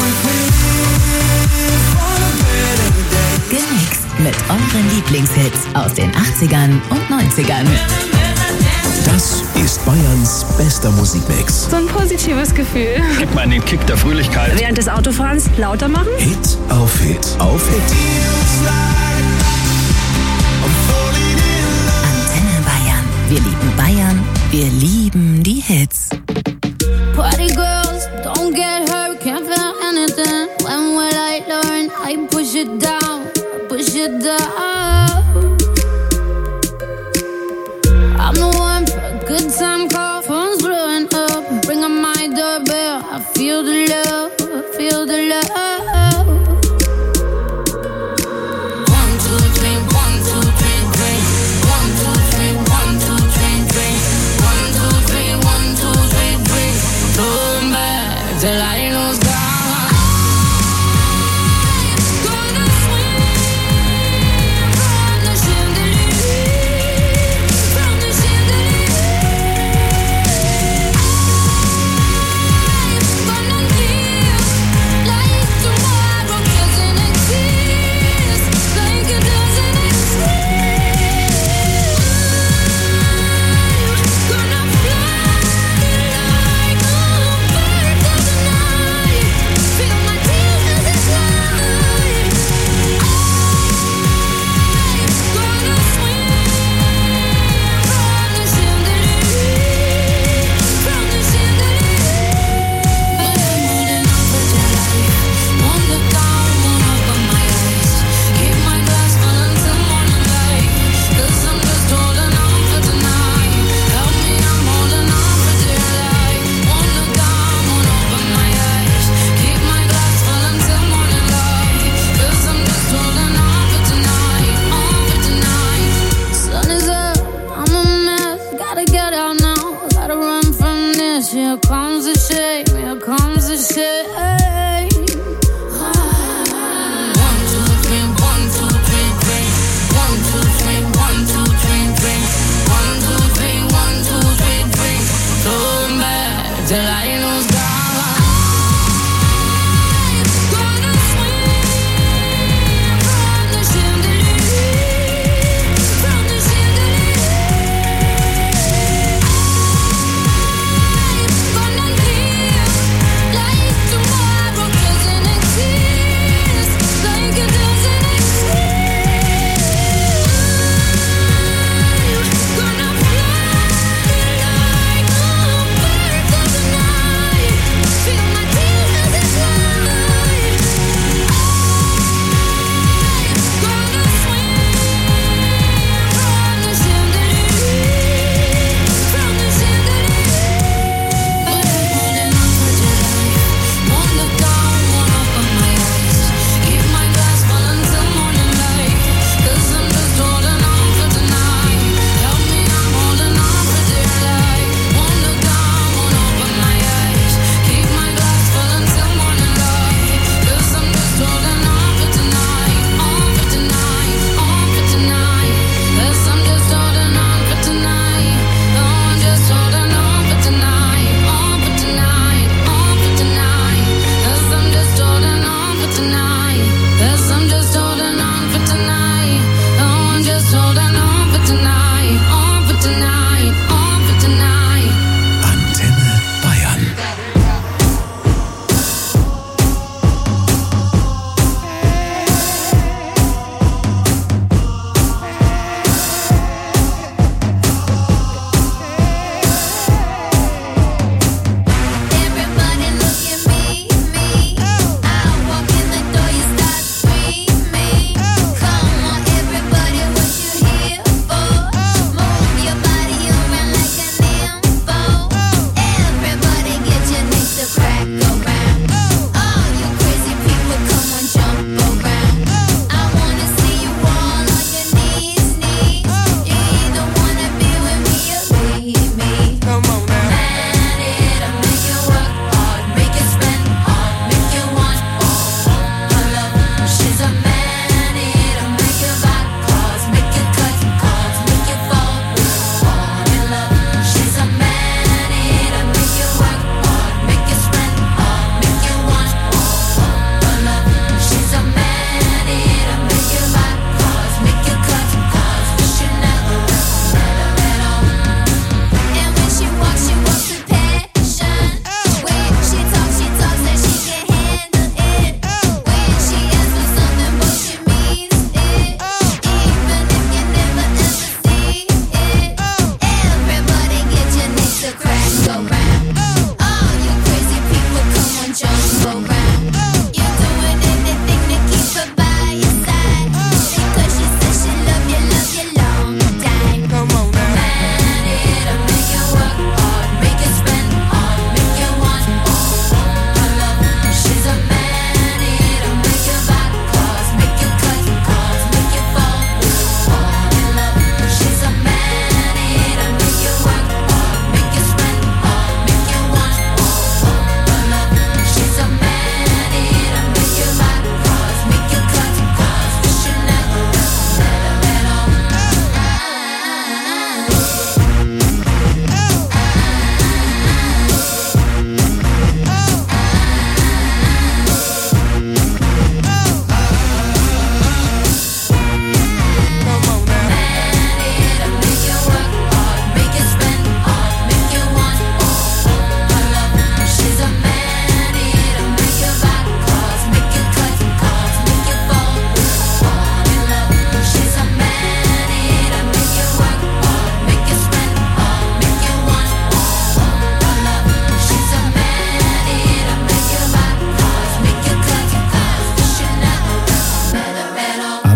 Gemixt mit euren Lieblingshits aus den achtzigern und neunzigern. Das ist Bayerns bester Musikmix. So ein positives Gefühl. Gib mal den Kick der Fröhlichkeit. Während des Autofahrens lauter machen. Hit auf Hit auf Hit. Antenne Bayern. Wir lieben Bayern. Wir lieben die Hits. Party girls, don't get hurt, can't feel anything. When will I learn? I push it down, push it down. I'm the one for a good time call, phone's blowing up. Bring on my doorbell, I feel the love, I feel the love. One, two, three, one, two, three, three. One, two, three, one, two, three, three. One, two, three.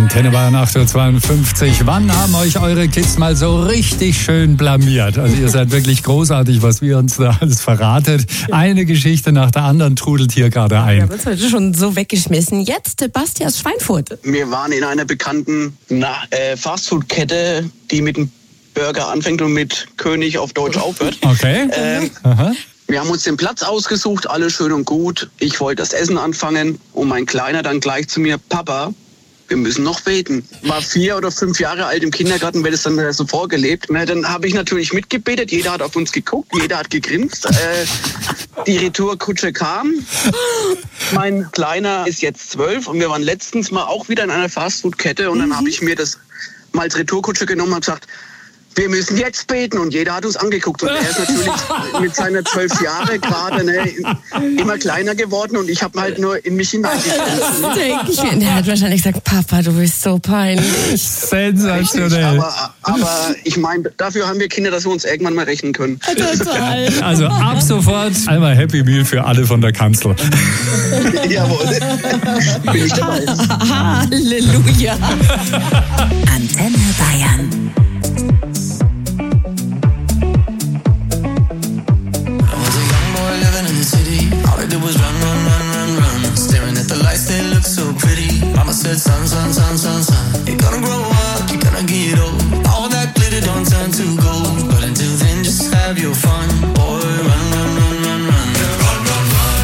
Antenne Bayern acht Uhr zweiundfünfzig. Wann haben euch eure Kids mal so richtig schön blamiert? Also ihr seid wirklich großartig, was wir uns da alles verratet. Eine Geschichte nach der anderen trudelt hier gerade ein. Wir haben uns heute schon so weggeschmissen. Jetzt Basti aus Schweinfurt. Wir waren in einer bekannten na, äh, Fastfood-Kette, die mit dem Burger anfängt und mit König auf Deutsch aufhört. Okay. Ähm, Aha. Wir haben uns den Platz ausgesucht, alles schön und gut. Ich wollte das Essen anfangen und mein Kleiner dann gleich zu mir, Papa, wir müssen noch beten. War vier oder fünf Jahre alt im Kindergarten, wird es dann so vorgelebt. Na, dann habe ich natürlich mitgebetet, jeder hat auf uns geguckt, jeder hat gegrinst. Äh, die Retourkutsche kam. Mein Kleiner ist jetzt zwölf und wir waren letztens mal auch wieder in einer Fastfood-Kette und dann habe ich mir das mal als Retourkutsche genommen und gesagt, wir müssen jetzt beten und jeder hat uns angeguckt und er ist natürlich mit seiner zwölf Jahre gerade ne, immer kleiner geworden und ich habe halt nur in mich hineingeschrieben. Das denke ich mir. Der hat wahrscheinlich gesagt, Papa, du bist so peinlich. Sensationell. Aber, aber ich meine, dafür haben wir Kinder, dass wir uns irgendwann mal rechnen können. Total. Also ab sofort einmal Happy Meal für alle von der Kanzel. Jawohl. Bin ich dabei. Halleluja. Antenne Bayern. Mama said, son, son, son, son, son, you're gonna grow up, you're gonna get old. All that glitter don't turn to gold. But until then, just have your fun. Boy, run, run, run, run, run. Yeah, run, run, run.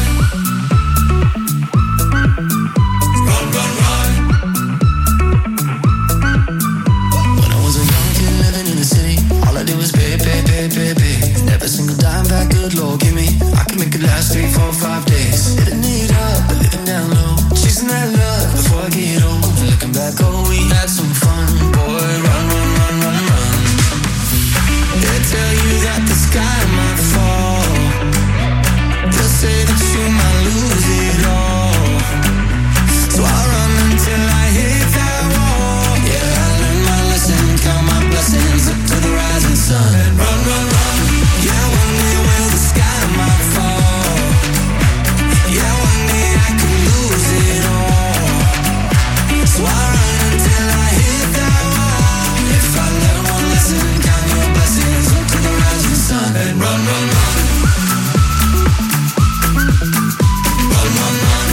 Run, run, run. When I was a young kid living in the city, all I did was pay, pay, pay, pay, pay. Every single dime back, good Lord, give me. I can make it last three, four, five days. Living it up, but living down low. Chasing that love before I get old. Looking back, oh, we had some fun. Boy, run, run, run, run, run. They tell you that the sky might fall. They'll say that you might lose it all. So I run until I hit that wall. Yeah, I learned my lesson, count my blessings up to the rising sun. Run, run, run. Yeah, one day will the sky might fall. Yeah, one day I could lose it all. So I run until I hit that wall. If I learn one lesson, count your blessings up to the rising sun. And run, run, run. Run, run, run.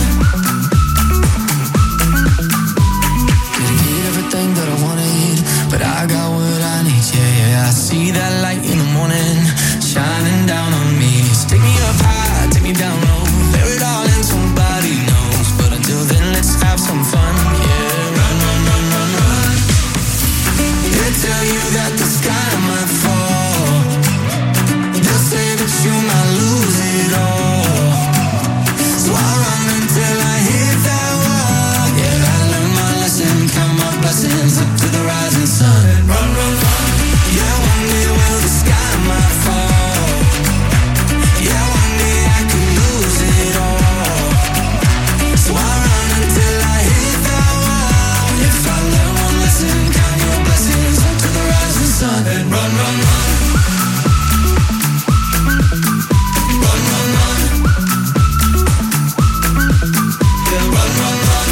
Didn't get everything that I wanted, but I got what I need, yeah, yeah. I see that light in the morning, shining down on me. So take me up high, take me down low, bear it all and somebody knows. But until then, let's have some fun, yeah. Run, run, run, run, run. They tell you that the sky might fall. They'll say that you might lose it all. So I run until I hit that wall. Yeah, I learned my lesson, count my blessings up to the rising sun. Run, run, run. Yeah, one day will the sky might fall. Yeah, one day I could lose it all. So I run until I hit that wall. If I learn one lesson, count your blessings up to the rising sun. And run, run, run. Run, run, run. Yeah, run, run, run.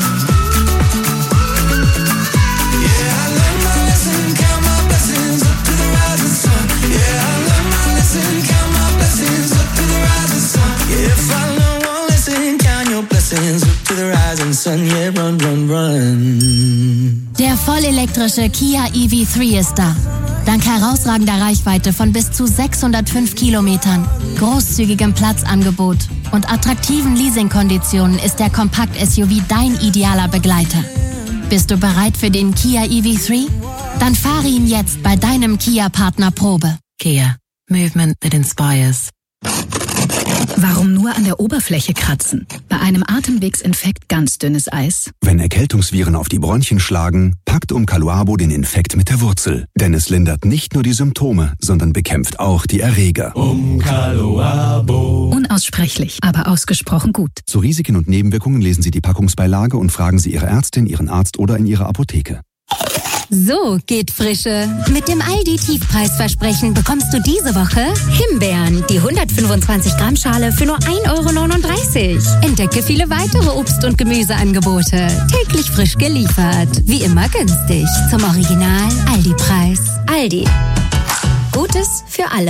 Yeah, I learned my lesson, count my blessings up to the rising sun. Yeah, I learned my lesson, count my blessings up to the rising sun. Yeah, if I learn one lesson, count your blessings up to the rising sun. Yeah, run, run, run. Der vollelektrische Kia E V drei ist da. Dank herausragender Reichweite von bis zu sechshundertfünf Kilometern, großzügigem Platzangebot und attraktiven Leasingkonditionen ist der Kompakt-S U V dein idealer Begleiter. Bist du bereit für den Kia E V drei? Dann fahre ihn jetzt bei deinem Kia-Partner Probe. Kia. Movement that inspires. Warum nur an der Oberfläche kratzen? Bei einem Atemwegsinfekt ganz dünnes Eis? Wenn Erkältungsviren auf die Bronchien schlagen, packt Umcaluabo den Infekt mit der Wurzel. Denn es lindert nicht nur die Symptome, sondern bekämpft auch die Erreger. Umcaluabo. Unaussprechlich, aber ausgesprochen gut. Zu Risiken und Nebenwirkungen lesen Sie die Packungsbeilage und fragen Sie Ihre Ärztin, Ihren Arzt oder in Ihrer Apotheke. So geht Frische. Mit dem Aldi-Tiefpreisversprechen bekommst du diese Woche Himbeeren, die hundertfünfundzwanzig Gramm Schale für nur ein Euro neununddreißig. Entdecke viele weitere Obst- und Gemüseangebote. Täglich frisch geliefert. Wie immer günstig. Zum Original Aldi-Preis. Aldi. Gutes für alle.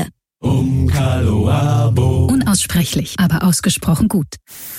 Unaussprechlich, aber ausgesprochen gut.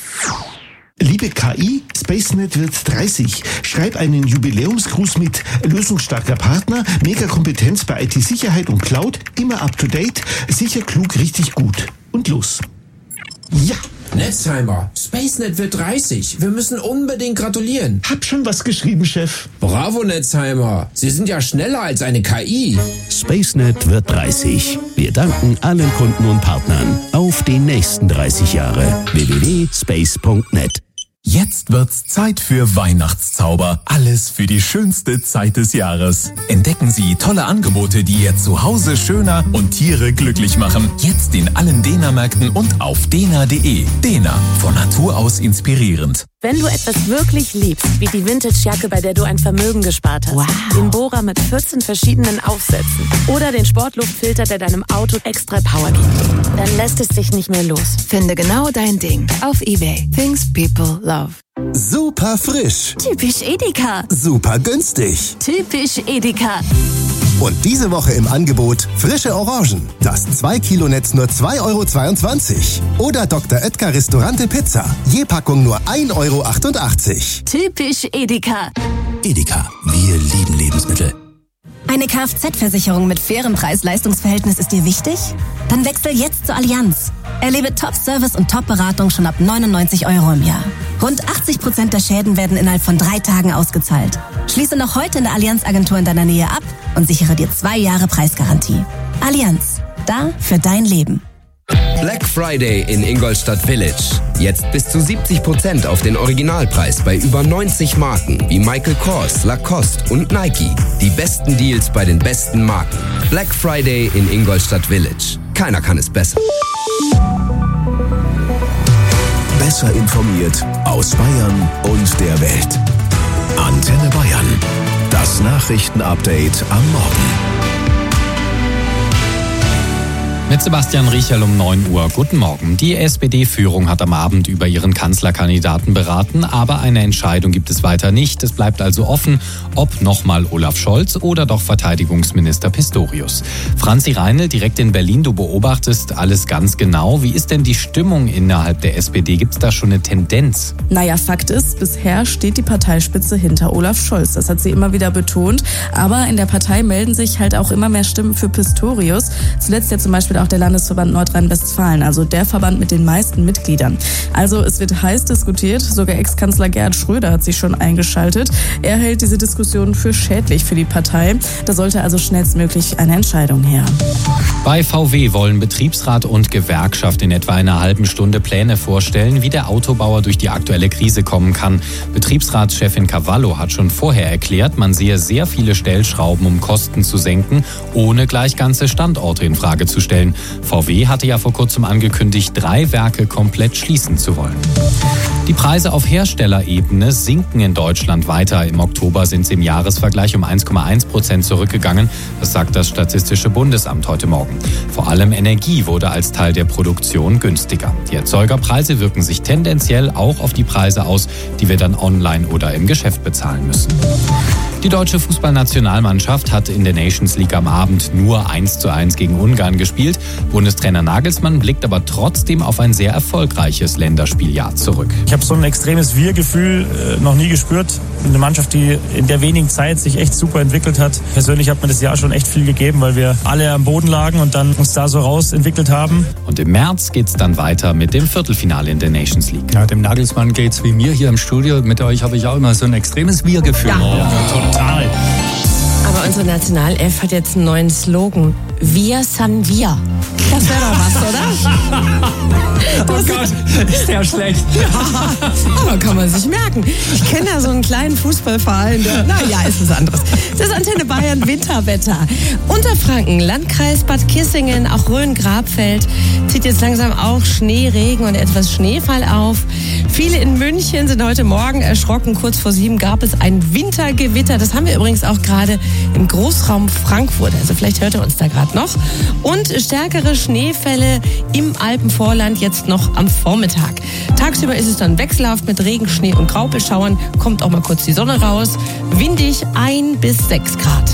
Liebe K I, SpaceNet wird dreißig. Schreib einen Jubiläumsgruß mit lösungsstarker Partner, mega Kompetenz bei I T-Sicherheit und Cloud, immer up to date, sicher, klug, richtig gut. Und los. Ja. Netzheimer, SpaceNet wird dreißig. Wir müssen unbedingt gratulieren. Hab schon was geschrieben, Chef. Bravo, Netzheimer. Sie sind ja schneller als eine K I. SpaceNet wird dreißig. Wir danken allen Kunden und Partnern. Auf die nächsten dreißig Jahre. w w w punkt space punkt net. Jetzt wird's Zeit für Weihnachtszauber. Alles für die schönste Zeit des Jahres. Entdecken Sie tolle Angebote, die Ihr Zuhause schöner und Tiere glücklich machen. Jetzt in allen Dena-Märkten und auf dena punkt de. Dena, von Natur aus inspirierend. Wenn du etwas wirklich liebst, wie die Vintage-Jacke, bei der du ein Vermögen gespart hast, wow. den Bohrer mit vierzehn verschiedenen Aufsätzen oder den Sportluftfilter, der deinem Auto extra Power gibt, dann lässt es sich nicht mehr los. Finde genau dein Ding auf eBay. Things people love. Super frisch. Typisch Edeka. Super günstig. Typisch Edeka. Und diese Woche im Angebot frische Orangen. Das zwei Kilo Netz nur zwei Euro zweiundzwanzig. Oder Doktor Oetker Restaurante Pizza. Je Packung nur ein Euro achtundachtzig. Typisch Edeka. Edeka, wir lieben Lebensmittel. Eine Kfz-Versicherung mit fairem Preis-Leistungs-Verhältnis ist dir wichtig? Dann wechsel jetzt zur Allianz. Erlebe Top-Service und Top-Beratung schon ab neunundneunzig Euro im Jahr. Rund achtzig Prozent der Schäden werden innerhalb von drei Tagen ausgezahlt. Schließe noch heute in der Allianz-Agentur in deiner Nähe ab und sichere dir zwei Jahre Preisgarantie. Allianz, da für dein Leben. Black Friday in Ingolstadt Village. Jetzt bis zu siebzig Prozent auf den Originalpreis bei über neunzig Marken wie Michael Kors, Lacoste und Nike. Die besten Deals bei den besten Marken. Black Friday in Ingolstadt Village. Keiner kann es besser. Besser informiert aus Bayern und der Welt. Antenne Bayern. Das Nachrichtenupdate am Morgen. Mit Sebastian Riecherl um neun Uhr. Guten Morgen. Die S P D-Führung hat am Abend über ihren Kanzlerkandidaten beraten, aber eine Entscheidung gibt es weiter nicht. Es bleibt also offen, ob nochmal Olaf Scholz oder doch Verteidigungsminister Pistorius. Franzi Reinl, direkt in Berlin, du beobachtest alles ganz genau. Wie ist denn die Stimmung innerhalb der S P D? Gibt es da schon eine Tendenz? Naja, Fakt ist, bisher steht die Parteispitze hinter Olaf Scholz. Das hat sie immer wieder betont. Aber in der Partei melden sich halt auch immer mehr Stimmen für Pistorius. Zuletzt ja zum Beispiel auch der Landesverband Nordrhein-Westfalen, also der Verband mit den meisten Mitgliedern. Also es wird heiß diskutiert, sogar Ex-Kanzler Gerhard Schröder hat sich schon eingeschaltet. Er hält diese Diskussion für schädlich für die Partei. Da sollte also schnellstmöglich eine Entscheidung her. Bei V W wollen Betriebsrat und Gewerkschaft in etwa einer halben Stunde Pläne vorstellen, wie der Autobauer durch die aktuelle Krise kommen kann. Betriebsratschefin Cavallo hat schon vorher erklärt, man sehe sehr viele Stellschrauben, um Kosten zu senken, ohne gleich ganze Standorte in Frage zu stellen. V W hatte ja vor kurzem angekündigt, drei Werke komplett schließen zu wollen. Die Preise auf Herstellerebene sinken in Deutschland weiter. Im Oktober sind sie im Jahresvergleich um eins Komma eins Prozent zurückgegangen. Das sagt das Statistische Bundesamt heute Morgen. Vor allem Energie wurde als Teil der Produktion günstiger. Die Erzeugerpreise wirken sich tendenziell auch auf die Preise aus, die wir dann online oder im Geschäft bezahlen müssen. Die deutsche Fußballnationalmannschaft hat in der Nations League am Abend nur eins zu eins gegen Ungarn gespielt. Bundestrainer Nagelsmann blickt aber trotzdem auf ein sehr erfolgreiches Länderspieljahr zurück. Ich habe so ein extremes Wir-Gefühl äh, noch nie gespürt. Eine Mannschaft, die in der wenigen Zeit sich echt super entwickelt hat. Persönlich hat mir das Jahr schon echt viel gegeben, weil wir alle am Boden lagen und dann uns da so rausentwickelt haben. Und im März geht's dann weiter mit dem Viertelfinale in der Nations League. Ja, dem Nagelsmann geht's wie mir hier im Studio. Mit euch habe ich auch immer so ein extremes Wir-Gefühl. Ja. Ja, total. Aber unsere Nationalelf hat jetzt einen neuen Slogan. Wir san wir. Das wäre doch was, oder? Oh Gott, ist der schlecht. Ja, aber kann man sich merken. Ich kenne ja so einen kleinen Fußballverein. Der, naja, ist was anderes. Das ist Antenne Bayern Winterwetter. Unterfranken, Landkreis Bad Kissingen, auch Rhön-Grabfeld zieht jetzt langsam auch Schnee, Regen und etwas Schneefall auf. Viele in München sind heute Morgen erschrocken. Kurz vor sieben gab es ein Wintergewitter. Das haben wir übrigens auch gerade im Großraum Frankfurt. Also vielleicht hört ihr uns da gerade noch. Und stärkere Schneefälle im Alpenvorland jetzt noch am Vormittag. Tagsüber ist es dann wechselhaft mit Regen, Schnee und Graupelschauern. Kommt auch mal kurz die Sonne raus. Windig ein bis sechs Grad.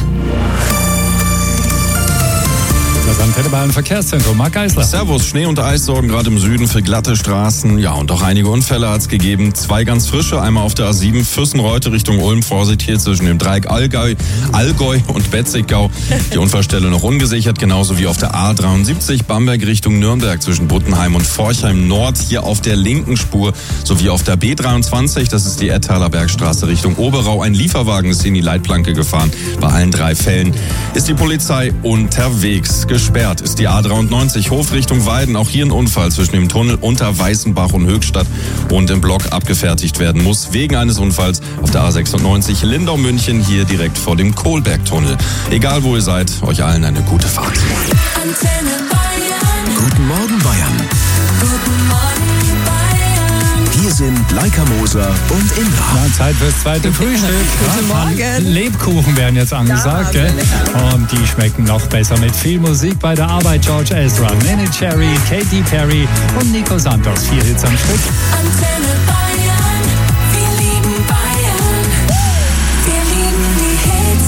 Das Antenne Bayern Verkehrszentrum, Marc Geisler. Servus, Schnee und Eis sorgen gerade im Süden für glatte Straßen. Ja, und auch einige Unfälle hat es gegeben. Zwei ganz frische, einmal auf der A sieben Fürstenreute Richtung Ulm. Vorsicht hier zwischen dem Dreieck Allgäu, Allgäu und Betzigau. Die Unfallstelle noch ungesichert, genauso wie auf der A dreiundsiebzig Bamberg Richtung Nürnberg zwischen Buttenheim und Forchheim Nord. Hier auf der linken Spur, sowie auf der B dreiundzwanzig, das ist die Ettaler Bergstraße Richtung Oberau. Ein Lieferwagen ist in die Leitplanke gefahren. Bei allen drei Fällen ist die Polizei unterwegs. Gesperrt ist die A dreiundneunzig Hof Richtung Weiden. Auch hier ein Unfall zwischen dem Tunnel unter Weißenbach und Höchstadt und im Block abgefertigt werden muss. Wegen eines Unfalls auf der A sechsundneunzig Lindau-München hier direkt vor dem Kohlbergtunnel. Egal wo ihr seid, euch allen eine gute Fahrt. Antenne Bayern. Guten Morgen, Bayern. Guten Morgen, Bayern. Hier sind Leika Moser und Indra. Na, Zeit fürs zweite Frühstück. Guten Morgen. Lebkuchen werden jetzt angesagt, Ja, gell? Und die schmecken noch besser mit viel Musik bei der Arbeit. George Ezra, Nene Cherry, Katy Perry und Nico Santos. Vier Hits am Stück. Antenne Bayern. Wir lieben Bayern. Wir lieben die Hits.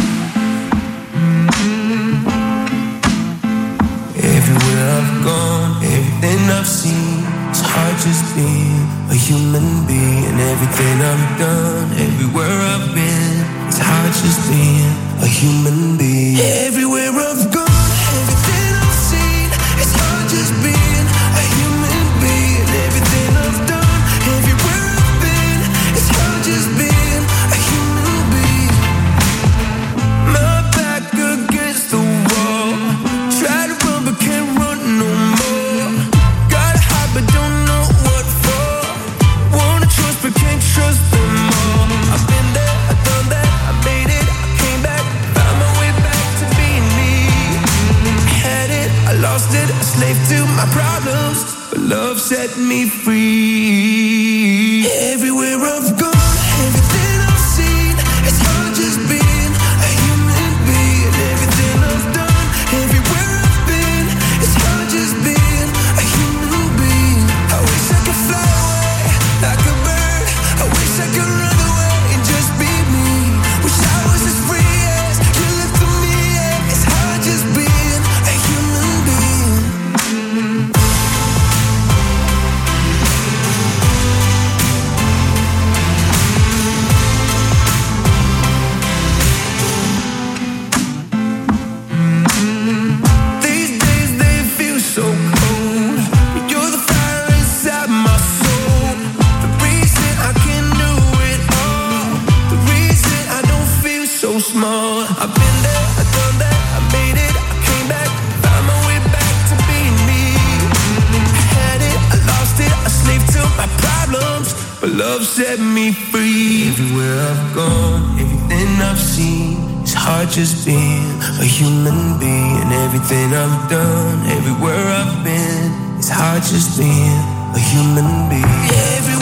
Everywhere I've gone, everything I've seen, it's hard just being a human being. Everything I've done, everywhere I've been, it's hard just being a human being. Everywhere I've gone, everything I've seen, it's hard just being a human being. Everything I've done, everywhere I've been, it's hard just being a human being. My back against the wall, try to run but can't run no more. Gotta hide but don't know what for. Wanna trust but can't trust them all. I've been there, I've done that, I made it, I came back, found my way back to being me. Had it, I lost it, a slave to my problems, but love set me free. Everywhere I've gone, everything I've seen, it's hard just being a human being. Everything I've done, everywhere I've been, it's hard just being a human being. I wish I could fly away like a bird. I wish I could run away and just be me. Wish I was as free as you look to me. Yeah. It's hard just being a human being. These days they feel so cold. You're the fire inside my soul. The reason I can do it all. The reason I don't feel so small. I've been there, I've done that, I made it, I came back, found my way back to being me. Had it, I lost it, a slave to my problems, but love set me free. Everywhere I've gone, everything I've seen, it's hard just being a human being. Everything I've done, everywhere I've been, it's hard just being a human being. Every